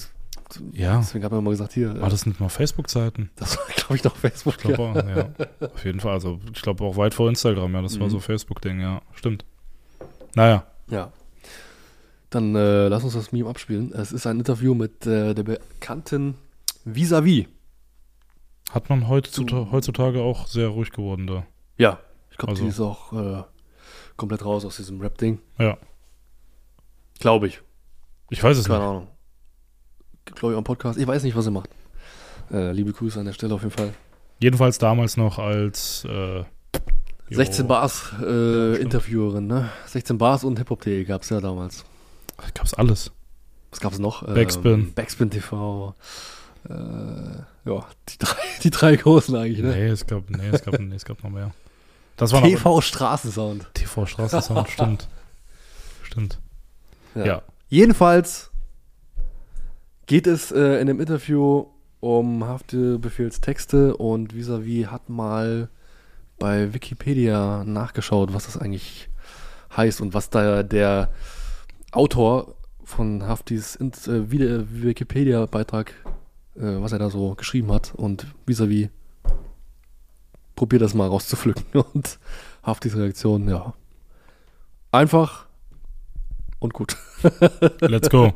Ja. Deswegen hat man immer gesagt, hier. War das nicht mal Facebook-Zeiten? Das war, glaube ich, noch Facebook. Ich glaube auch, ja. Auf jeden Fall. Also, ich glaube auch weit vor Instagram, ja. Das war so Facebook-Ding, ja. Stimmt. Naja. Ja. Dann lass uns das Meme abspielen. Es ist ein Interview mit der bekannten Vis-a-vis. Hat man heutzutage auch sehr ruhig geworden da. Ja. Ich glaube, Also. die ist auch komplett raus aus diesem Rap-Ding. Ja. Glaube ich. Ich weiß es Keine nicht. Ahnung. Glaube ich am Podcast. Ich weiß nicht, was sie macht. Liebe Grüße an der Stelle auf jeden Fall. Jedenfalls damals noch als 16 Bars Interviewerin, ne? 16 Bars und Hip-Hop.de gab es ja damals. Gab's alles. Was gab es noch? Backspin. Backspin TV. Ja, die drei großen eigentlich, ne? Nee, es gab noch mehr. Das war TV Straßensound. TV Straßensound, stimmt. Ja. Jedenfalls geht es in dem Interview um Haftbefehlstexte und Vis-a-vis hat mal bei Wikipedia nachgeschaut, was das eigentlich heißt und was da der Autor von Haftis Wikipedia-Beitrag, was er da so geschrieben hat und Vis-a-vis probiert das mal rauszupflücken und Haftis Reaktion, ja. Einfach und gut. Let's go.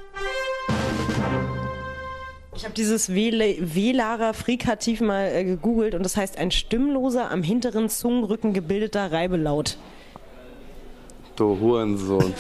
Ich habe dieses Velara Frikativ mal gegoogelt und das heißt ein stimmloser, am hinteren Zungenrücken gebildeter Reibelaut. Du Hurensohn.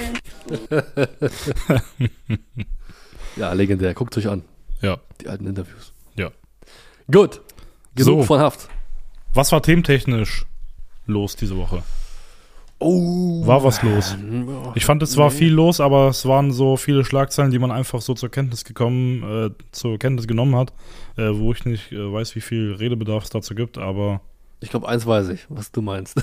Ja, legendär. Guckt euch an. Ja. Die alten Interviews. Ja. Gut. Genug So. von Haft. Was war thementechnisch los diese Woche? Oh. War was los? Ich fand, es war viel los, aber es waren so viele Schlagzeilen, die man einfach so zur Kenntnis genommen hat, wo ich nicht weiß, wie viel Redebedarf es dazu gibt, aber Ich glaube, eins weiß ich, was du meinst.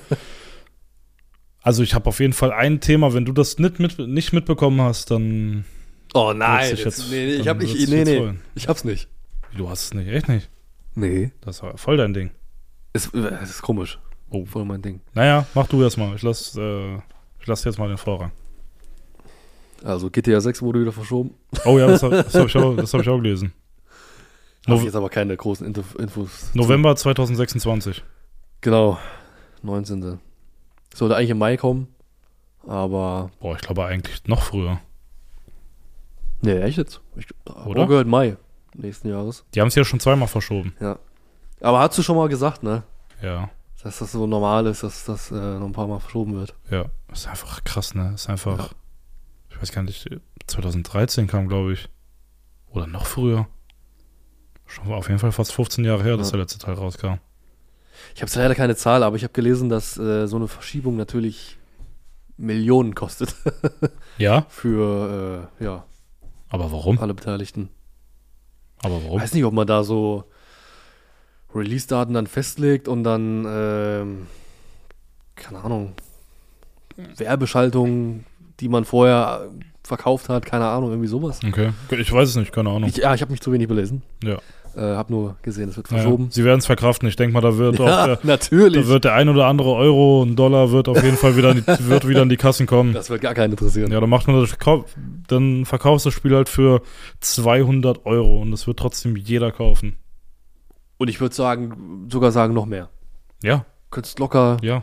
also ich habe auf jeden Fall ein Thema, wenn du das nicht mitbekommen hast, dann Oh nein. wird's dich jetzt- nee, ich dann hab nicht. wird's dich jetzt Nee. freuen. Ich hab's nicht. Du hast es nicht, echt nicht. Nee. Das war voll dein Ding. Es ist komisch. Oh. Voll mein Ding. Naja, mach du erst mal. Ich lass jetzt mal den Vorrang. Also GTA 6 wurde wieder verschoben. Oh ja, das hab ich auch gelesen. Habe ich jetzt aber keine großen Infos. November 2026. Genau. 19. Sollte eigentlich im Mai kommen. Aber. Boah, ich glaube eigentlich noch früher. Nee, echt jetzt? Ich Oder? habe gehört Mai nächsten Jahres. Die haben es ja schon zweimal verschoben. Ja. Aber hast du schon mal gesagt, ne? Ja, Dass das so normal ist, dass das noch ein paar Mal verschoben wird. ja. Ist einfach krass, ne? Ist einfach, Ja. ich weiß gar nicht, 2013 kam, glaube ich. Oder noch früher. Schon auf jeden Fall fast 15 Jahre her, dass Ja. der letzte Teil rauskam. Ich habe jetzt leider keine Zahl, aber ich habe gelesen, dass so eine Verschiebung natürlich Millionen kostet. Ja? Für Aber warum? alle Beteiligten. Aber Ich warum? weiß nicht, ob man da so Release-Daten dann festlegt und dann, keine Ahnung, Werbeschaltungen, die man vorher verkauft hat, keine Ahnung, irgendwie sowas. Okay. Ich weiß es nicht, keine Ahnung. Ich habe mich zu wenig belesen. Ja. Habe nur gesehen, es wird Naja, verschoben. sie werden es verkraften. Ich denke mal, da wird Ja, auch natürlich. da wird der ein oder andere Euro und Dollar wird auf jeden Fall wieder in die Kassen kommen. Das wird gar keinen interessieren. Ja, dann macht man dann verkaufst du das Spiel halt für 200 Euro und das wird trotzdem jeder kaufen. Und ich würde sogar sagen, noch mehr. Ja, Könntest locker ja.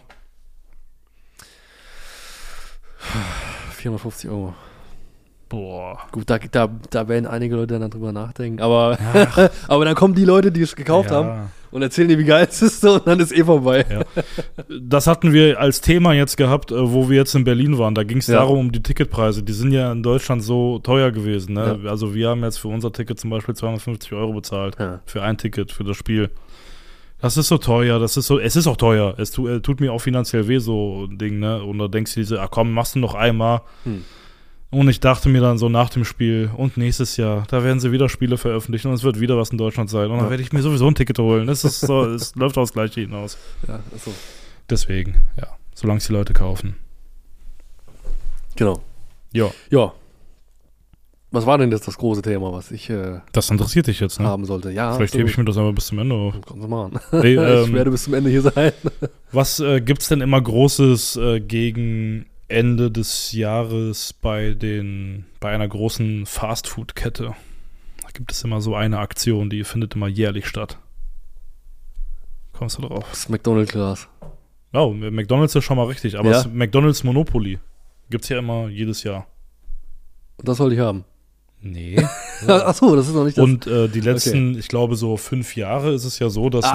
450 Euro. Boah. Gut, da werden einige Leute dann drüber nachdenken. Aber, aber dann kommen die Leute, die es gekauft haben und erzählen dir, wie geil es ist und dann ist vorbei. Ja. Das hatten wir als Thema jetzt gehabt, wo wir jetzt in Berlin waren. Da ging es Ja. darum, um die Ticketpreise. Die sind ja in Deutschland so teuer gewesen. Ne? Ja. Also wir haben jetzt für unser Ticket zum Beispiel 250 Euro bezahlt. Ja. Für ein Ticket, für das Spiel. Das ist so teuer, es ist auch teuer. Es tut mir auch finanziell weh, so ein Ding, ne? Und da denkst du dir, ach komm, machst du noch einmal. Und ich dachte mir dann so nach dem Spiel, und nächstes Jahr, da werden sie wieder Spiele veröffentlichen und es wird wieder was in Deutschland sein. Und dann werde ich mir sowieso ein Ticket holen. Es ist so, es läuft aufs Gleiche hinaus. Ja, ist so. Deswegen, ja, solange es die Leute kaufen. Genau. Ja, Ja. Was war denn jetzt das große Thema, was ich das interessiert dich jetzt, ne? haben sollte? Ja, Vielleicht hebe ich mir das aber bis zum Ende auf. Kannst du machen. Hey, Ich werde bis zum Ende hier sein. was gibt's denn immer Großes gegen Ende des Jahres bei einer großen Fastfood-Kette. Da gibt es immer so eine Aktion, die findet immer jährlich statt. Kommst du drauf? Das McDonald's-Glas. Oh, McDonald's ist schon mal richtig, aber Ja? das McDonald's Monopoly gibt's ja immer jedes Jahr. Das wollte ich haben. Nee. Achso, das ist noch nicht das. Und die letzten, ich glaube so 5 Jahre ist es ja so, dass,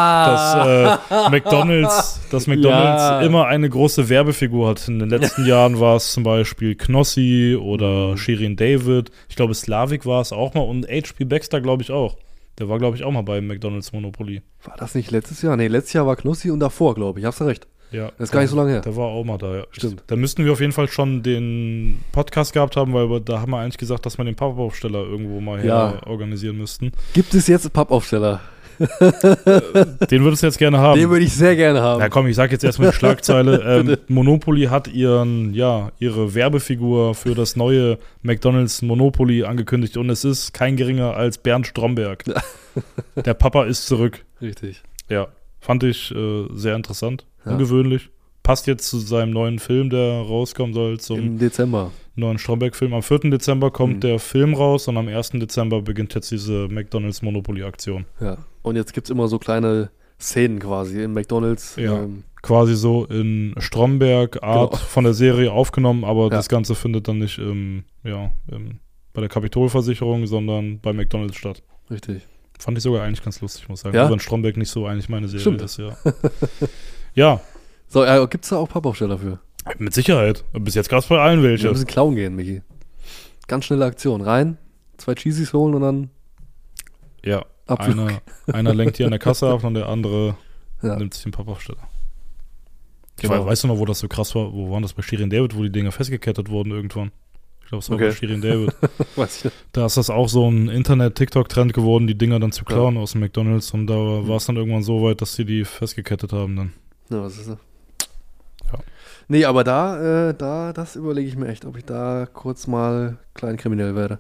McDonald's Ja. immer eine große Werbefigur hat. In den letzten Jahren war es zum Beispiel Knossi oder Shirin David. Ich glaube Slavik war es auch mal und H.P. Baxter glaube ich auch. Der war glaube ich auch mal bei McDonald's Monopoly. War das nicht letztes Jahr? Nee, letztes Jahr war Knossi und davor, glaube ich. Hast du recht. Ja. Das ist gar nicht so lange her. Der war auch mal da, ja. Stimmt. Da müssten wir auf jeden Fall schon den Podcast gehabt haben, weil da haben wir eigentlich gesagt, dass wir den Pappaufsteller irgendwo mal organisieren müssten. Gibt es jetzt Pappaufsteller? Den würdest du jetzt gerne haben. Den würde ich sehr gerne haben. Na komm, ich sag jetzt erstmal die Schlagzeile. Monopoly hat ihre Werbefigur für das neue McDonald's Monopoly angekündigt und es ist kein geringer als Bernd Stromberg. Der Papa ist zurück. Richtig. Ja, fand ich sehr interessant, Ja. ungewöhnlich. Passt jetzt zu seinem neuen Film, der rauskommen soll, zum Im Dezember. neuen Stromberg-Film. Am 4. Dezember kommt der Film raus und am 1. Dezember beginnt jetzt diese McDonald's Monopoly-Aktion. Ja. Und jetzt gibt es immer so kleine Szenen quasi in McDonald's. Ja. Quasi so in Stromberg-Art Genau. von der Serie aufgenommen, aber Ja. das Ganze findet dann nicht bei der Kapitolversicherung, sondern bei McDonald's statt. Richtig. Fand ich sogar eigentlich ganz lustig, muss ich sagen. Ja? Auch wenn Stromberg nicht so eigentlich meine Serie Stimmt. ist, ja. Ja, So, gibt es da auch Pappaufsteller für? mit Sicherheit. Bis jetzt gab es bei allen Wir welche. müssen klauen gehen, Michi. Ganz schnelle Aktion. Rein, 2 Cheesies holen und dann Ja, Abflug. einer lenkt hier an der Kasse ab und der andere Ja. nimmt sich den Pappaufsteller. Genau. Weißt du noch, wo das so krass war? Wo waren das bei Shirin David, wo die Dinger festgekettet wurden irgendwann? Ich glaube, es war Okay. bei Shirin David. Weiß ich nicht. Da ist das auch so ein Internet-TikTok-Trend geworden, die Dinger dann zu klauen aus dem McDonald's. Und da war es dann irgendwann so weit, dass sie die festgekettet haben dann. Ja, was ist das? Ja. Nee, aber das überlege ich mir echt, ob ich da kurz mal kleinkriminell werde.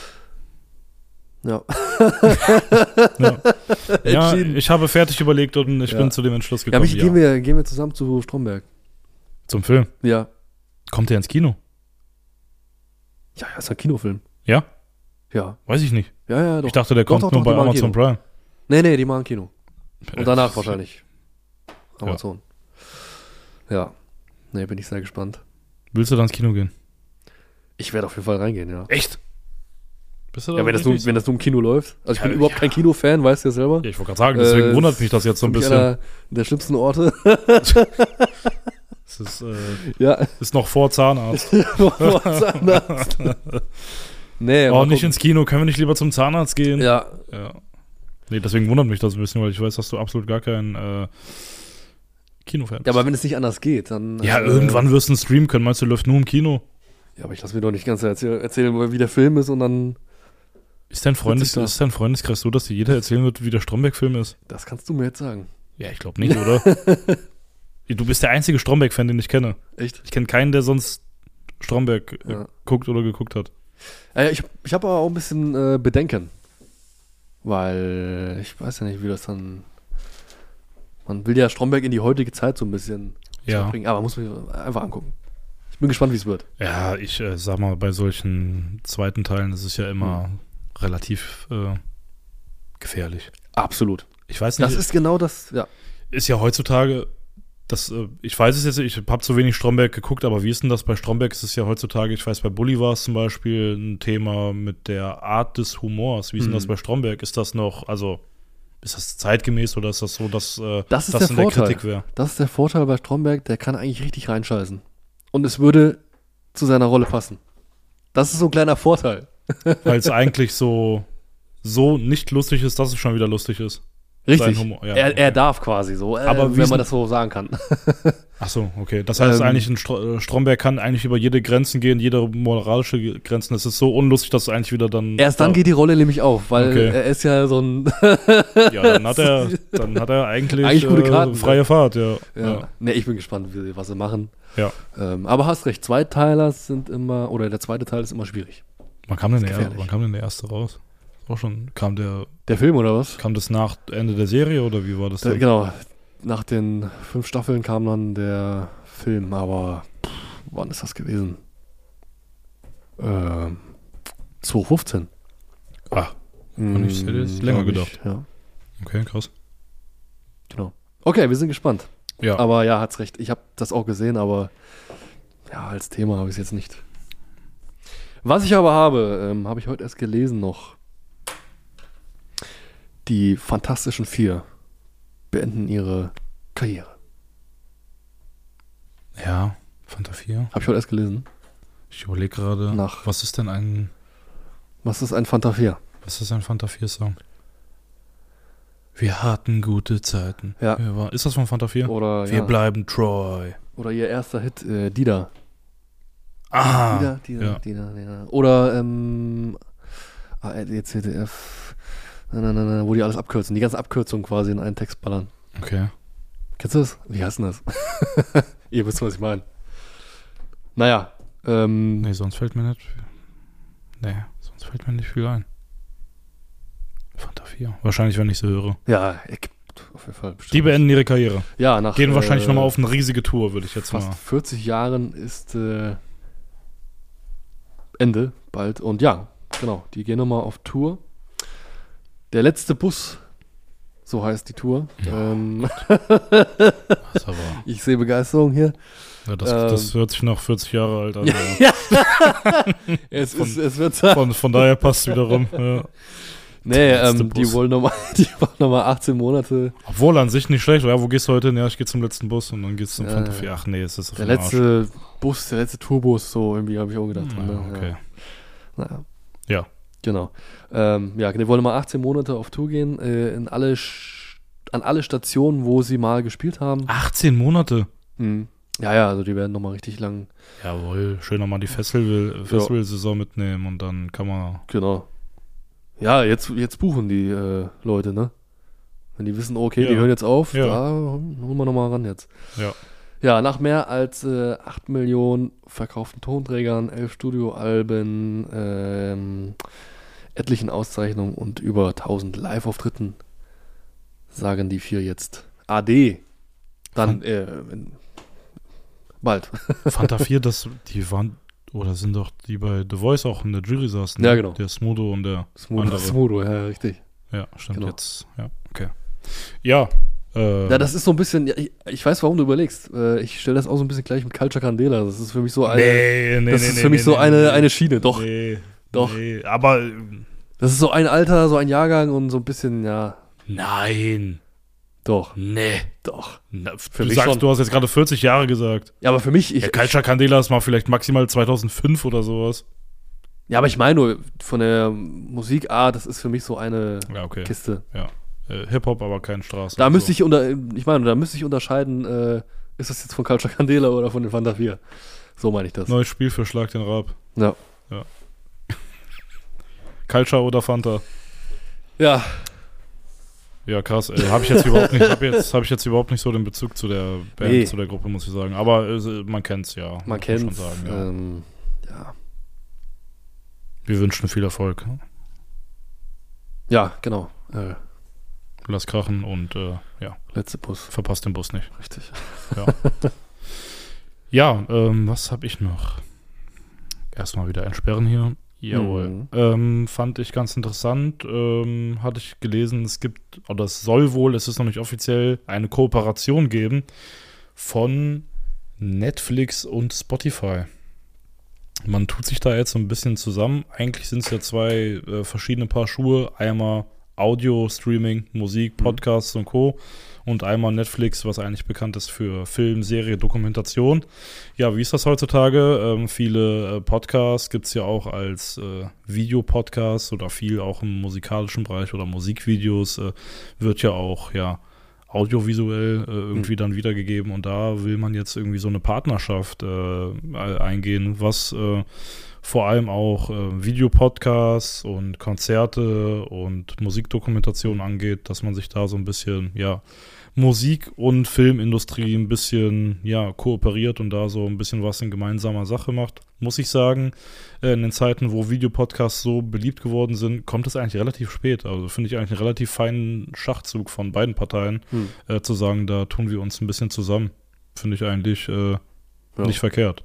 Ja. Ja, Entschieden. ich habe fertig überlegt und ich bin zu dem Entschluss Ja, gekommen. Michi, gehen wir zusammen zu Stromberg. Zum Film. Ja. Kommt der ins Kino? Ja, ist ein Kinofilm. Ja? Ja. Weiß ich nicht. Ja, doch. Ich dachte, der Doch, kommt doch, nur doch, bei die machen Amazon Kino. Prime. Nee, die machen Kino. Und danach wahrscheinlich. Amazon. Ja. Nee, bin ich sehr gespannt. Willst du dann ins Kino gehen? Ich werde auf jeden Fall reingehen, ja. Echt? Bist du da Ja, wenn das richtig? nur im Kino läuft. Also ich bin Ja, überhaupt kein Kinofan, weißt du ja selber. Ja, ich wollte gerade sagen, deswegen wundert mich das jetzt so ein Für mich bisschen. einer der schlimmsten Orte. Es ist, Ja. ist noch vor Zahnarzt. Zahnarzt. Nee, Oh, mal nicht gucken. ins Kino. Können wir nicht lieber zum Zahnarzt gehen? Ja, Ja. Nee, deswegen wundert mich das ein bisschen, weil ich weiß, dass du absolut gar kein Kinofan bist. ja, aber wenn es nicht anders geht, dann. Ja, irgendwann wirst du einen Stream können. Meinst du, läuft nur im Kino? Ja, aber ich lasse mir doch nicht ganz erzählen, wie der Film ist und dann. Ist dein Freundeskreis so, dass dir jeder erzählen wird, wie der Stromberg-Film ist? Das kannst du mir jetzt sagen. Ja, ich glaube nicht, oder? Du bist der einzige Stromberg-Fan, den ich kenne. Echt? Ich kenne keinen, der sonst Stromberg Ja. guckt oder geguckt hat. Ich habe aber auch ein bisschen Bedenken. Weil ich weiß ja nicht, wie das dann. Man will ja Stromberg in die heutige Zeit so ein bisschen Ja. bringen, aber muss man einfach angucken. Ich bin gespannt, wie es wird. Ja, ich sag mal, bei solchen zweiten Teilen ist es ja immer relativ gefährlich. Absolut. Ich weiß nicht, Das ist genau das, ja. ist ja heutzutage, ich weiß es jetzt, ich habe zu wenig Stromberg geguckt, aber wie ist denn das bei Stromberg? Ist es ja heutzutage, ich weiß, bei Bully war es zum Beispiel ein Thema mit der Art des Humors. Wie ist denn das bei Stromberg? Ist das noch, also, ist das zeitgemäß oder ist das so, dass Das ist das der in der Vorteil. Kritik wäre? Das ist der Vorteil bei Stromberg, der kann eigentlich richtig reinscheißen. Und es würde zu seiner Rolle passen. Das ist so ein kleiner Vorteil. Weil es eigentlich so nicht lustig ist, dass es schon wieder lustig ist. Richtig. Sein Humor, ja, er okay. darf quasi so, Aber wie wenn ist man denn- das so sagen kann. Ach so, okay. Das heißt eigentlich, ein Stromberg kann eigentlich über jede Grenzen gehen, jede moralische Grenzen. Es ist so unlustig, dass es eigentlich wieder dann... Erst dann geht die Rolle nämlich auf, weil Okay. er ist ja so ein Ja, dann hat er eigentlich, Eigentlich gute Karten. freie Fahrt, ja. Ja. Ne, ich bin gespannt, was sie machen. Ja. Aber hast recht, Zweiteiler sind immer, oder der zweite Teil ist immer schwierig. Wann kam denn gefährlich. der erste raus? Auch schon, kam Der Film oder was? das nach Ende der Serie oder wie war das denn? Genau, nach den 5 Staffeln kam dann der Film, aber wann ist das gewesen? 2015. Ah, ich hätte jetzt länger gedacht. Ja, Okay, krass. genau. Okay, wir sind gespannt. Ja, Aber ja, hat's recht. Ich habe das auch gesehen, aber ja, als Thema habe ich es jetzt nicht. Was ich aber habe ich heute erst gelesen noch. Die Fantastischen Vier beenden ihre Karriere. ja, Fanta 4. Habe ich heute erst gelesen. Ich überlege gerade, was ist ein Fanta 4? Fanta 4-Song? Wir hatten gute Zeiten. Ja. Ist das von Fanta 4? Oder, Wir bleiben Troy. Oder ihr erster Hit, Dida. Ah, Dida. Oder ARD/ZDF, wo die alles abkürzen. Die ganzen Abkürzungen quasi in einen Text ballern. okay. Kennst du das? Wie heißt denn das? Ihr wisst, was ich meine. Naja. Nee, sonst fällt mir nicht viel ein. Fanta 4. Wahrscheinlich, wenn ich sie höre. Ja, auf jeden Fall. Die beenden ihre Karriere. Ja, Gehen wahrscheinlich nochmal auf eine riesige Tour, würde ich jetzt fast mal. 40 Jahren ist Ende bald. Und ja, genau, die gehen nochmal auf Tour. Der letzte Bus, so heißt die Tour. Ja. Das aber, Ich sehe Begeisterung hier. ja, das hört sich nach 40 Jahre alt an. Ja. Es wird Von daher passt es wiederum. Ja. Nee, letzte die Bus. wollen nochmal 18 Monate. Obwohl an sich nicht schlecht. Ja, wo gehst du heute hin? Ja, ich gehe zum letzten Bus und dann geht's zum Fanta 4. Ach nee, es ist auf Der den Arsch. letzte Bus, der letzte Tourbus, so irgendwie habe ich auch gedacht. Ja, okay. Naja. Ja. Genau. Ja, die wollen mal 18 Monate auf Tour gehen, an alle Stationen, wo sie mal gespielt haben. 18 Monate? Ja, also die werden nochmal richtig lang. Jawohl, schön nochmal die Festival-Saison mitnehmen und dann kann man... Genau. Ja, jetzt buchen die Leute, ne? Wenn die wissen, okay, die Ja. hören jetzt auf, Ja. da holen wir nochmal ran jetzt. Ja. Ja, nach mehr als 8 Millionen verkauften Tonträgern, 11 Studioalben, etlichen Auszeichnungen und über 1000 Live-Auftritten sagen die vier jetzt Ade. Dann bald. Fanta 4, die waren... Oder sind doch die bei The Voice auch in der Jury saßen? Ja, genau. Der Smudo und der andere. Smudo, ja, richtig. Ja, stimmt Genau. jetzt. Ja, okay. Ja. Ja, das ist so ein bisschen, ja, ich weiß, warum du überlegst. Ich stelle das auch so ein bisschen gleich mit Culture Candela. Das ist für mich so eine, eine Schiene. Doch, doch. Nee, aber das ist so ein Alter, so ein Jahrgang und so ein bisschen, ja, nein. doch, Nee. doch. Na, Für du mich sagst, schon. du hast jetzt gerade 40 Jahre gesagt. Ja, aber für mich, Ja, Culture Candela ist mal vielleicht maximal 2005 oder sowas. ja, aber ich meine nur, von der Musikart, das ist für mich so eine Ja, okay. Kiste. Ja. Hip-Hop, aber kein Straße. Da müsste ich unterscheiden, ist das jetzt von Culture Candela oder von den Fanta 4? So meine ich das. Neues Spiel für Schlag den Rab. Ja. Culture oder Fanta? Ja, Ja, krass. Habe ich jetzt überhaupt nicht so den Bezug zu der Band, Nee. zu der Gruppe, muss ich sagen. Aber man kennt's ja. man muss kennt schon sagen, ja. ja. Wir wünschen viel Erfolg. Ja, genau. Lass krachen und ja, Letzte Bus. verpasst den Bus nicht. Richtig. Ja, was habe ich noch? Erstmal wieder entsperren hier. Jawohl. Fand ich ganz interessant. Hatte ich gelesen, es gibt, oder es soll wohl, es ist noch nicht offiziell, eine Kooperation geben von Netflix und Spotify. Man tut sich da jetzt so ein bisschen zusammen. Eigentlich sind es ja zwei verschiedene Paar Schuhe. Einmal Audio, Streaming, Musik, Podcasts und Co. Und einmal Netflix, was eigentlich bekannt ist für Film, Serie, Dokumentation. Ja, wie ist das heutzutage? Viele Podcasts gibt es ja auch als Videopodcasts oder viel auch im musikalischen Bereich oder Musikvideos wird ja auch audiovisuell irgendwie dann wiedergegeben. Und da will man jetzt irgendwie so eine Partnerschaft eingehen, was vor allem auch Videopodcasts und Konzerte und Musikdokumentation angeht, dass man sich da so ein bisschen, Musik- und Filmindustrie ein bisschen, kooperiert und da so ein bisschen was in gemeinsamer Sache macht. Muss ich sagen, in den Zeiten, wo Videopodcasts so beliebt geworden sind, kommt es eigentlich relativ spät. Also finde ich eigentlich einen relativ feinen Schachzug von beiden Parteien, zu sagen, da tun wir uns ein bisschen zusammen. Finde ich eigentlich nicht verkehrt.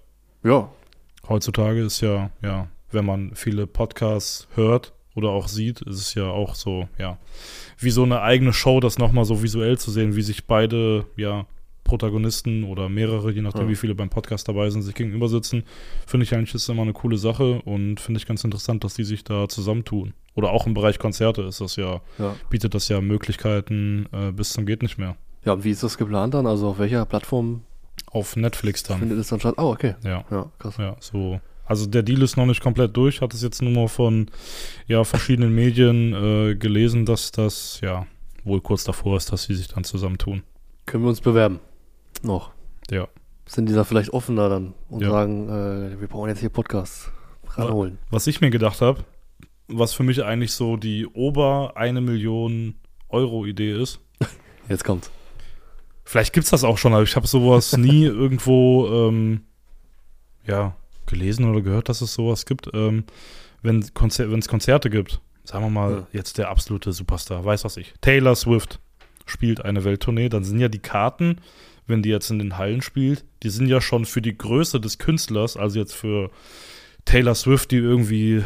Ja. Heutzutage ist ja, wenn man viele Podcasts hört oder auch sieht, ist es ja auch so, wie so eine eigene Show, das nochmal so visuell zu sehen, wie sich beide, Protagonisten oder mehrere, je nachdem wie viele beim Podcast dabei sind, sich gegenüber sitzen, finde ich eigentlich ist immer eine coole Sache und finde ich ganz interessant, dass die sich da zusammentun. Oder auch im Bereich Konzerte ist das bietet das ja Möglichkeiten bis zum geht nicht mehr. Ja, und wie ist das geplant dann? Also auf welcher Plattform Auf Netflix dann. findet es dann statt? Oh, okay. Ja, krass. ja, so. Also der Deal ist noch nicht komplett durch, hat es jetzt nur mal von verschiedenen Medien gelesen, dass das wohl kurz davor ist, dass sie sich dann zusammentun. Können wir uns bewerben? Noch. Ja. Sind die da vielleicht offener dann und Ja. sagen, wir brauchen jetzt hier Podcasts ranholen? Was ich mir gedacht habe, was für mich eigentlich so die Ober-1 Million Euro Idee ist. Jetzt kommt's. Vielleicht gibt's das auch schon, aber ich habe sowas nie irgendwo gelesen oder gehört, dass es sowas gibt. Wenn es Konzerte gibt, sagen wir mal jetzt der absolute Superstar, weiß was ich, Taylor Swift spielt eine Welttournee, dann sind ja die Karten, wenn die jetzt in den Hallen spielt, die sind ja schon für die Größe des Künstlers, also jetzt für Taylor Swift, die irgendwie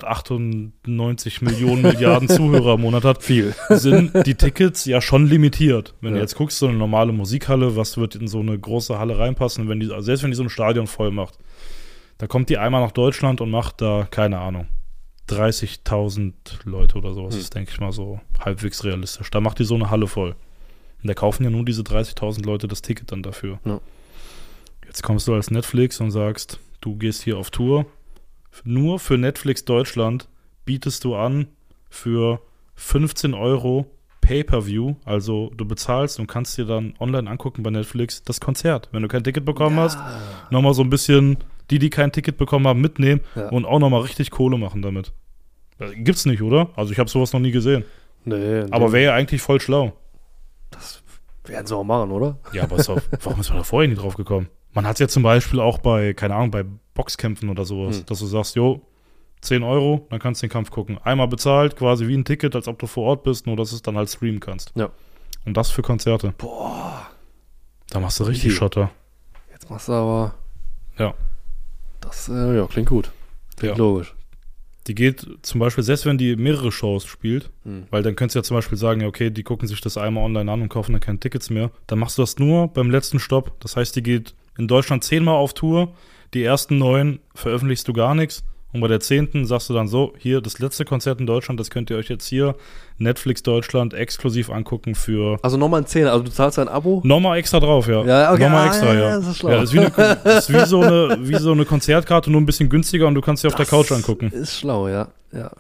198 Millionen Milliarden Zuhörer im Monat hat, sind die Tickets ja schon limitiert. Wenn du jetzt guckst, so eine normale Musikhalle, was wird in so eine große Halle reinpassen, selbst wenn die so ein Stadion voll macht, da kommt die einmal nach Deutschland und macht da, keine Ahnung, 30.000 Leute oder sowas. Das ist, denke ich mal, so halbwegs realistisch. Da macht die so eine Halle voll. Und da kaufen ja nur diese 30.000 Leute das Ticket dann dafür. Ja. Jetzt kommst du als Netflix und sagst, du gehst hier auf Tour. Nur für Netflix Deutschland bietest du an für 15 € Pay-Per-View. Also du bezahlst und kannst dir dann online angucken bei Netflix das Konzert. Wenn du kein Ticket bekommen hast, nochmal so ein bisschen die kein Ticket bekommen haben, mitnehmen und auch nochmal richtig Kohle machen damit. Gibt's nicht, oder? Also ich habe sowas noch nie gesehen. Nee. Aber wäre ja eigentlich voll schlau. Das werden sie auch machen, oder? Ja, aber warum ist man da vorher nicht drauf gekommen? Man hat es ja zum Beispiel auch bei, keine Ahnung, bei Boxkämpfen oder sowas, dass du sagst, 10 €, dann kannst du den Kampf gucken. Einmal bezahlt, quasi wie ein Ticket, als ob du vor Ort bist, nur dass du es dann halt streamen kannst. Ja. Und das für Konzerte. Boah. Da machst du richtig Schotter. Jetzt machst du aber... Ja. Das, klingt gut. Klingt logisch. Die geht zum Beispiel, selbst wenn die mehrere Shows spielt, weil dann könntest du ja zum Beispiel sagen, okay, die gucken sich das einmal online an und kaufen dann keine Tickets mehr. Dann machst du das nur beim letzten Stopp. Das heißt, die geht in Deutschland 10-mal auf Tour. Die ersten 9 veröffentlichst du gar nichts. Und bei der 10. sagst du dann so, hier, das letzte Konzert in Deutschland, das könnt ihr euch jetzt hier Netflix Deutschland exklusiv angucken für... Also nochmal ein 10, also du zahlst ein Abo? Nochmal extra drauf, ja. Ja, okay. Nochmal extra, ja. Das ist schlau. Ja, das ist wie so eine Konzertkarte, nur ein bisschen günstiger und du kannst sie auf der Couch angucken. Ist schlau, ja. Ja.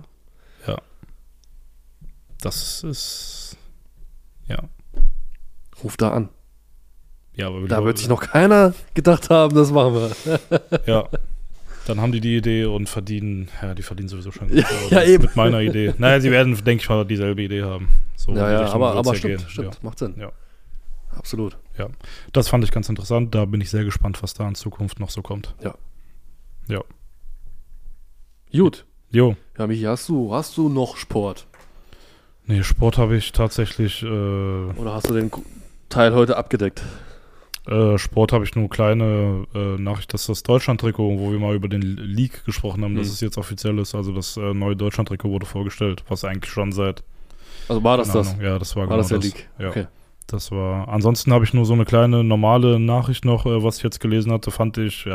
Das ist... Ja. Ruf da an. Ja, aber da wird sich noch keiner gedacht haben, das machen wir. Ja. Dann haben die Idee und verdienen sowieso schon gut. Ja, eben. Mit meiner Idee. Naja, sie werden, denke ich mal, dieselbe Idee haben. So aber stimmt, Ja. macht Sinn. Ja. Absolut. Ja, das fand ich ganz interessant. Da bin ich sehr gespannt, was da in Zukunft noch so kommt. Ja. Gut. Jo. Ja, Michi, hast du noch Sport? Nee, Sport habe ich tatsächlich... Oder hast du den Teil heute abgedeckt? Sport habe ich nur kleine Nachricht, dass das Deutschland-Trikot, wo wir mal über den Leak gesprochen haben, dass es jetzt offiziell ist. Also das neue Deutschland-Trikot wurde vorgestellt, was eigentlich schon seit... Also war das das? Ja, das war genau das. Der Leak? Ja. Okay. Das war... Ansonsten habe ich nur so eine kleine normale Nachricht noch, was ich jetzt gelesen hatte, fand ich,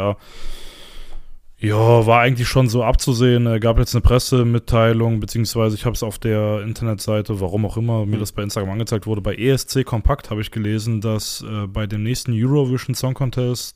war eigentlich schon so abzusehen. Gab jetzt eine Pressemitteilung, beziehungsweise ich habe es auf der Internetseite, warum auch immer, mir das bei Instagram angezeigt wurde, bei ESC Kompakt habe ich gelesen, dass bei dem nächsten Eurovision Song Contest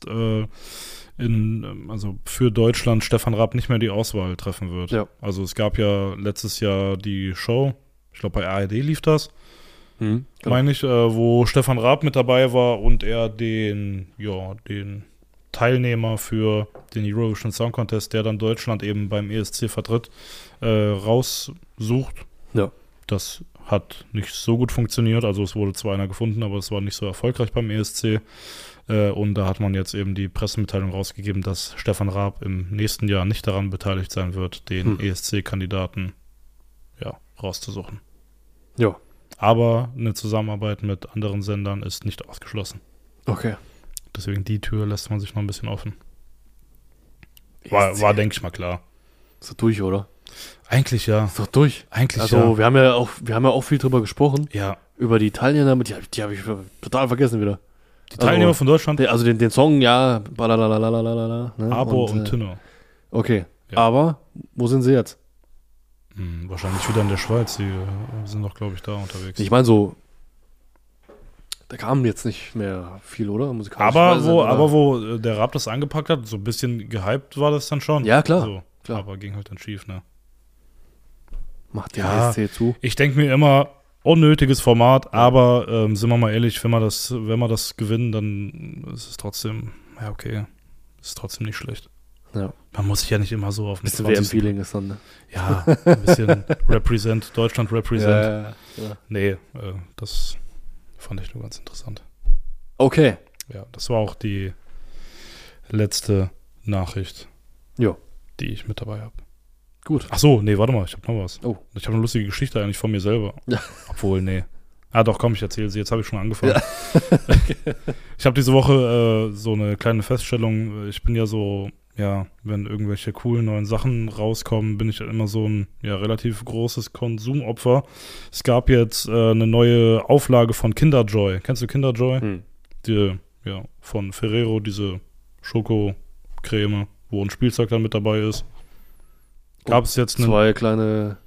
also für Deutschland Stefan Raab nicht mehr die Auswahl treffen wird. Ja. Also es gab ja letztes Jahr die Show, ich glaube bei ARD lief das, meine ich, wo Stefan Raab mit dabei war und er den Teilnehmer für den Eurovision Song Contest, der dann Deutschland eben beim ESC vertritt, raussucht. Ja. Das hat nicht so gut funktioniert. Also es wurde zwar einer gefunden, aber es war nicht so erfolgreich beim ESC. Und da hat man jetzt eben die Pressemitteilung rausgegeben, dass Stefan Raab im nächsten Jahr nicht daran beteiligt sein wird, den ESC-Kandidaten rauszusuchen. Ja. Aber eine Zusammenarbeit mit anderen Sendern ist nicht ausgeschlossen. Okay. Deswegen die Tür lässt man sich noch ein bisschen offen. War denke ich mal, klar. Ist doch durch, oder? Eigentlich ja. Ist doch durch. Eigentlich Also, ja. wir haben ja auch viel drüber gesprochen. Ja. Über die Teilnehmer, die habe ich total vergessen wieder. Die Teilnehmer von Deutschland, Also den Song, ja, balalalalala, ne? Abo und Tünner. Okay, Ja. aber wo sind sie jetzt? Wahrscheinlich wieder in der Schweiz. Die sind doch, glaube ich, da unterwegs. Ich meine so, da kam jetzt nicht mehr viel, oder? Musikalisch. Aber wo der Rap das angepackt hat, so ein bisschen gehypt war das dann schon. Ja, klar. So, Klar. Aber ging halt dann schief, ne? Macht der Ja. ESC zu. Ich denke mir immer, unnötiges Format, aber sind wir mal ehrlich, wenn wir das gewinnen, dann ist es trotzdem, ja okay, ist trotzdem nicht schlecht. Ja. Man muss sich ja nicht immer so auf den Bisschen WM-Feeling ist dann, ne? Ja, ein bisschen Deutschland represent. Ja. Nee, das fand ich nur ganz interessant. Okay. Ja, das war auch die letzte Nachricht, Ja. die ich mit dabei habe. Gut. Ach so, nee, warte mal, ich habe noch was. Oh. Ich habe eine lustige Geschichte eigentlich von mir selber. Ja. Obwohl, nee. Ah doch, komm, ich erzähle sie. Jetzt habe ich schon angefangen. Ja. Ich habe diese Woche so eine kleine Feststellung. Ich bin ja so, ja, wenn irgendwelche coolen neuen Sachen rauskommen, bin ich immer so ein relativ großes Konsumopfer. Es gab jetzt eine neue Auflage von Kinder Joy. Kennst du Kinder Joy? Die, von Ferrero, diese Schokocreme, wo ein Spielzeug dann mit dabei ist. Gab es jetzt zwei kleine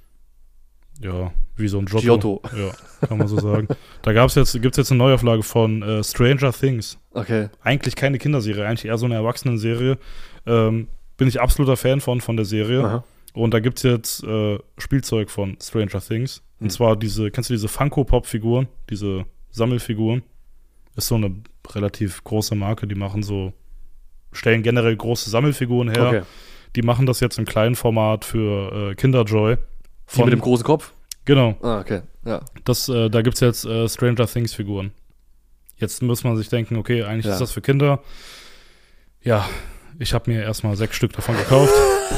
wie so ein Giotto. Ja, kann man so sagen. Gibt's jetzt eine Neuauflage von Stranger Things. Okay. Eigentlich keine Kinderserie, eigentlich eher so eine Erwachsenenserie. Bin ich absoluter Fan von der Serie. Aha. Und da gibt's jetzt Spielzeug von Stranger Things. Und zwar kennst du diese Funko-Pop-Figuren? Diese Sammelfiguren? Ist so eine relativ große Marke, die stellen generell große Sammelfiguren her. Okay. Die machen das jetzt im kleinen Format für Kinder Joy. Die mit dem großen Kopf? Genau. Ah, okay. Ja. Da gibt es jetzt Stranger Things Figuren. Jetzt muss man sich denken, okay, eigentlich ist das für Kinder. Ja, ich habe mir erstmal 6 Stück davon gekauft.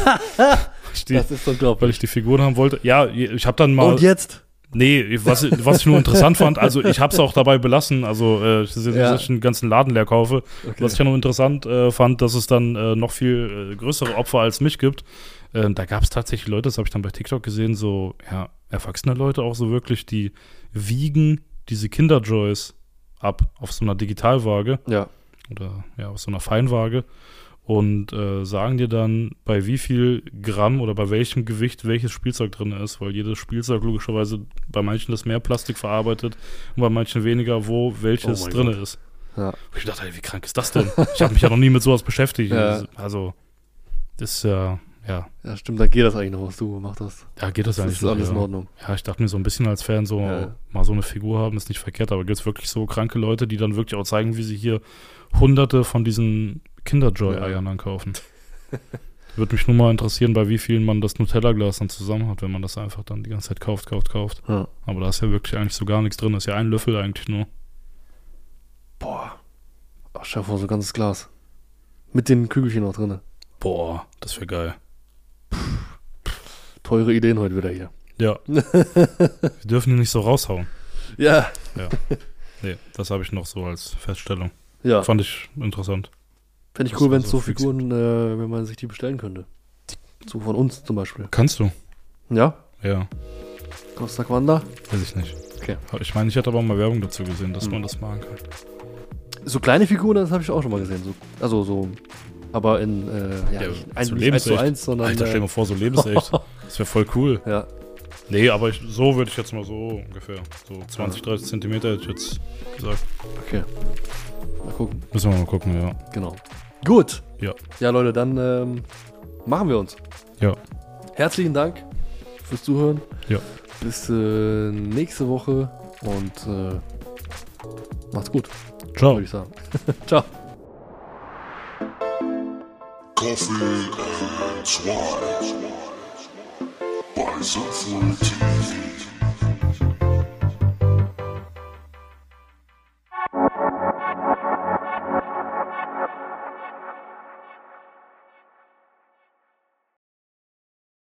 Das ist unglaublich. Weil ich die Figuren haben wollte. Ja, ich habe dann mal... Und jetzt? Nee, was ich nur interessant fand, also ich habe es auch dabei belassen, also dass ich einen ganzen Laden leer kaufe. Okay. Was ich ja nur interessant fand, dass es dann noch viel größere Opfer als mich gibt. Da gab es tatsächlich Leute, das habe ich dann bei TikTok gesehen, so erwachsene Leute auch so wirklich, die wiegen diese Kinder-Joys ab auf so einer Digitalwaage. Ja. Oder auf so einer Feinwaage. Und sagen dir dann, bei wie viel Gramm oder bei welchem Gewicht welches Spielzeug drin ist, weil jedes Spielzeug logischerweise bei manchen ist mehr Plastik verarbeitet und bei manchen weniger, wo welches drin ist. Ja. Und ich dachte, wie krank ist das denn? Ich habe mich ja noch nie mit sowas beschäftigt. Ja. Also, das ist ja. Ja, stimmt, da geht das eigentlich noch, was du gemacht hast. Ja, geht das eigentlich noch. Das ist alles in Ordnung. Ja, ich dachte mir so ein bisschen als Fan, mal so eine Figur haben, ist nicht verkehrt, aber gibt es wirklich so kranke Leute, die dann wirklich auch zeigen, wie sie hier hunderte von diesen Kinder-Joy-Eiern ankaufen. Würde mich nur mal interessieren, bei wie vielen man das Nutella-Glas dann zusammen hat, wenn man das einfach dann die ganze Zeit kauft. Ja. Aber da ist ja wirklich eigentlich so gar nichts drin. Das ist ja ein Löffel eigentlich nur. Boah. Ach, schau vor, so ein ganzes Glas. Mit den Kügelchen noch drin. Boah, das wäre geil. Teure Ideen heute wieder hier. Ja. Wir dürfen die nicht so raushauen. Ja. Nee, das habe ich noch so als Feststellung. Ja. Fand ich interessant. Fände ich cool, wenn es so Figuren, wenn man sich die bestellen könnte. So von uns zum Beispiel. Kannst du? Ja? Ja. Costa Quanda? Weiß ich nicht. Okay. Ich meine, ich hätte aber mal Werbung dazu gesehen, dass man das machen kann. So kleine Figuren, das habe ich auch schon mal gesehen. Aber in, nicht 1:1, sondern... Alter, stell dir mal vor, so lebensecht. Das wäre voll cool. Ja. Nee, aber so würde ich jetzt mal so ungefähr. So 20, 30 Zentimeter hätte ich jetzt gesagt. Okay. Mal gucken. Müssen wir mal gucken, ja. Genau. Gut. Ja. Ja, Leute, dann machen wir uns. Ja. Herzlichen Dank fürs Zuhören. Ja. Bis nächste Woche und macht's gut. Ciao. Würde ich sagen. Ciao. Coffee and Swine by Sinful TV.